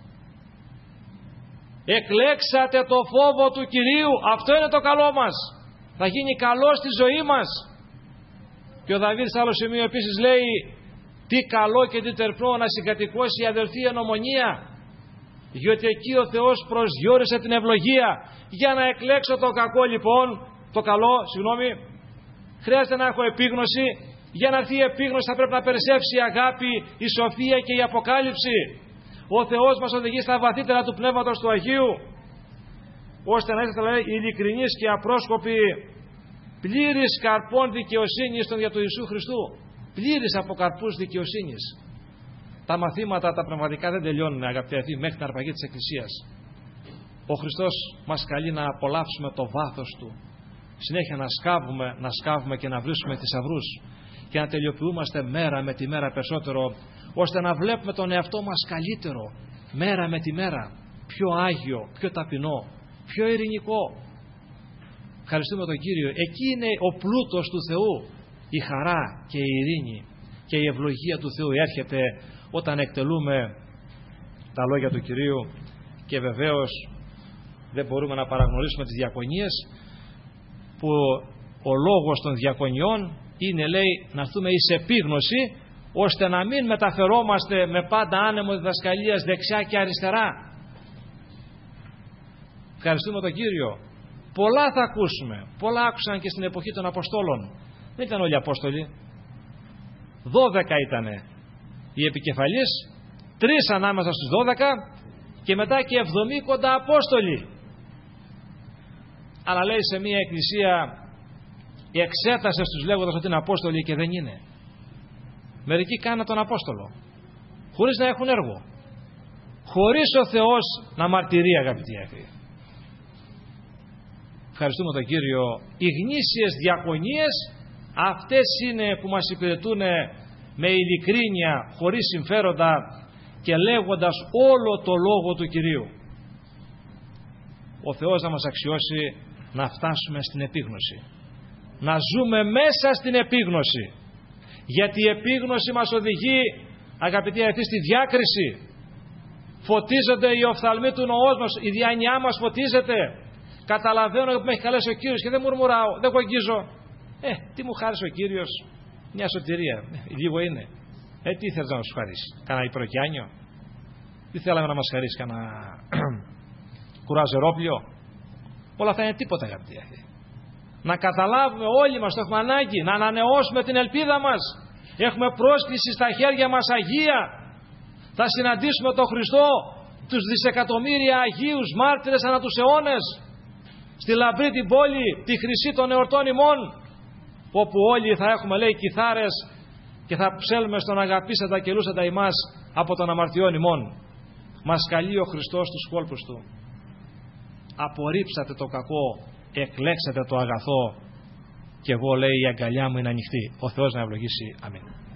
Εκλέξατε το φόβο του Κυρίου. Αυτό είναι το καλό μας. Θα γίνει καλό στη ζωή μας. Και ο Δαβίδ σε άλλο σημείο επίσης λέει, τι καλό και τι τερπνό να συγκατοικώσει η αδελφή εν ομονία. Διότι εκεί ο Θεός προσδιορίσε την ευλογία. Για να εκλέξω το κακό, λοιπόν, το καλό, συγγνώμη, χρειάζεται να έχω επίγνωση. Για να έρθει η επίγνωση θα πρέπει να περισσεύσει η αγάπη, η σοφία και η αποκάλυψη. Ο Θεός μας οδηγεί στα βαθύτερα του Πνεύματος του Αγίου, ώστε να είστε, λέει, ειλικρινείς και απρόσκοποι, πλήρης καρπών δικαιοσύνης στον δια του Ιησού Χριστού. Πλήρης από καρπούς δικαιοσύνης. Τα μαθήματα τα πνευματικά δεν τελειώνουν, αγαπητοί αδελφοί, μέχρι την αρπαγή της Εκκλησίας. Ο Χριστός μας καλεί να απολαύσουμε το βάθος Του. Συνέχεια να σκάβουμε, να σκάβουμε και να βρίσκουμε θησαυρούς και να τελειοποιούμαστε μέρα με τη μέρα περισσότερο, ώστε να βλέπουμε τον εαυτό μας καλύτερο, μέρα με τη μέρα, πιο άγιο, πιο ταπεινό, πιο ειρηνικό. Ευχαριστούμε τον Κύριο. Εκεί είναι ο πλούτος του Θεού, η χαρά και η ειρήνη και η ευλογία του Θεού έρχεται όταν εκτελούμε τα λόγια του Κυρίου. Και βεβαίως δεν μπορούμε να παραγνωρίσουμε τις διακονίες, που ο λόγος των διακονιών είναι, λέει, να έρθουμε εις επίγνωση, ώστε να μην μεταφερόμαστε με πάντα άνεμο διδασκαλίας δεξιά και αριστερά. Ευχαριστούμε τον Κύριο. Πολλά θα ακούσουμε. Πολλά άκουσαν και στην εποχή των Αποστόλων. Δεν ήταν όλοι Απόστολοι. Δώδεκα ήτανε οι επικεφαλείς, τρεις ανάμεσα στους δώδεκα και μετά και εβδομήκοντα Απόστολοι. Αλλά λέει σε μια εκκλησία εξέτασε στους λέγοντας ότι είναι Απόστολοι και δεν είναι. Μερικοί κάνουν τον Απόστολο χωρίς να έχουν έργο, χωρίς ο Θεός να μαρτυρεί, αγαπητοί αδελφοί. Ευχαριστούμε τον Κύριο. Οι γνήσιες διακονίες αυτές είναι που μας υπηρετούν με ειλικρίνεια, χωρίς συμφέροντα και λέγοντας όλο το λόγο του Κυρίου. Ο Θεός να μας αξιώσει να φτάσουμε στην επίγνωση, να ζούμε μέσα στην επίγνωση, γιατί η επίγνωση μας οδηγεί, αγαπητοί αδελφοί, στη διάκριση. Φωτίζονται οι οφθαλμοί του νοός μας, η διάνοιά μας φωτίζεται. Καταλαβαίνω που με έχει καλέσει ο Κύριος και δεν μουρμουράω, δεν κογγίζω. Ε, τι μου χάρισε ο Κύριος? Μια σωτηρία, λίγο είναι. Ε, τι θέλεις να μας χαρίσει? Κάνα υπροκιάνιο? Τι θέλαμε να μας χαρίσει? Κάνα κουραζερόπλιο? Όλα αυτά είναι τίποτα, αγαπητοί. Να καταλάβουμε όλοι μας, το έχουμε ανάγκη, να ανανεώσουμε την ελπίδα μας. Έχουμε πρόσκληση στα χέρια μας αγία. Θα συναντήσουμε τον Χριστό, τους δισεκατομμύρια αγίους μάρτυρες ανά τους αιώνες, στη λαμπρή την πόλη, τη χρυσή των εορτών ημών. όπου όλοι θα έχουμε, λέει, κιθάρες και θα ψέλουμε στον αγαπήσαντα και λούσαντα ημάς από τον αμαρτιών ημών. Μας καλεί ο Χριστός στους κόλπους του. Απορρίψατε το κακό, εκλέξατε το αγαθό και εγώ, λέει, η αγκαλιά μου είναι ανοιχτή. Ο Θεός να ευλογήσει. Αμήν.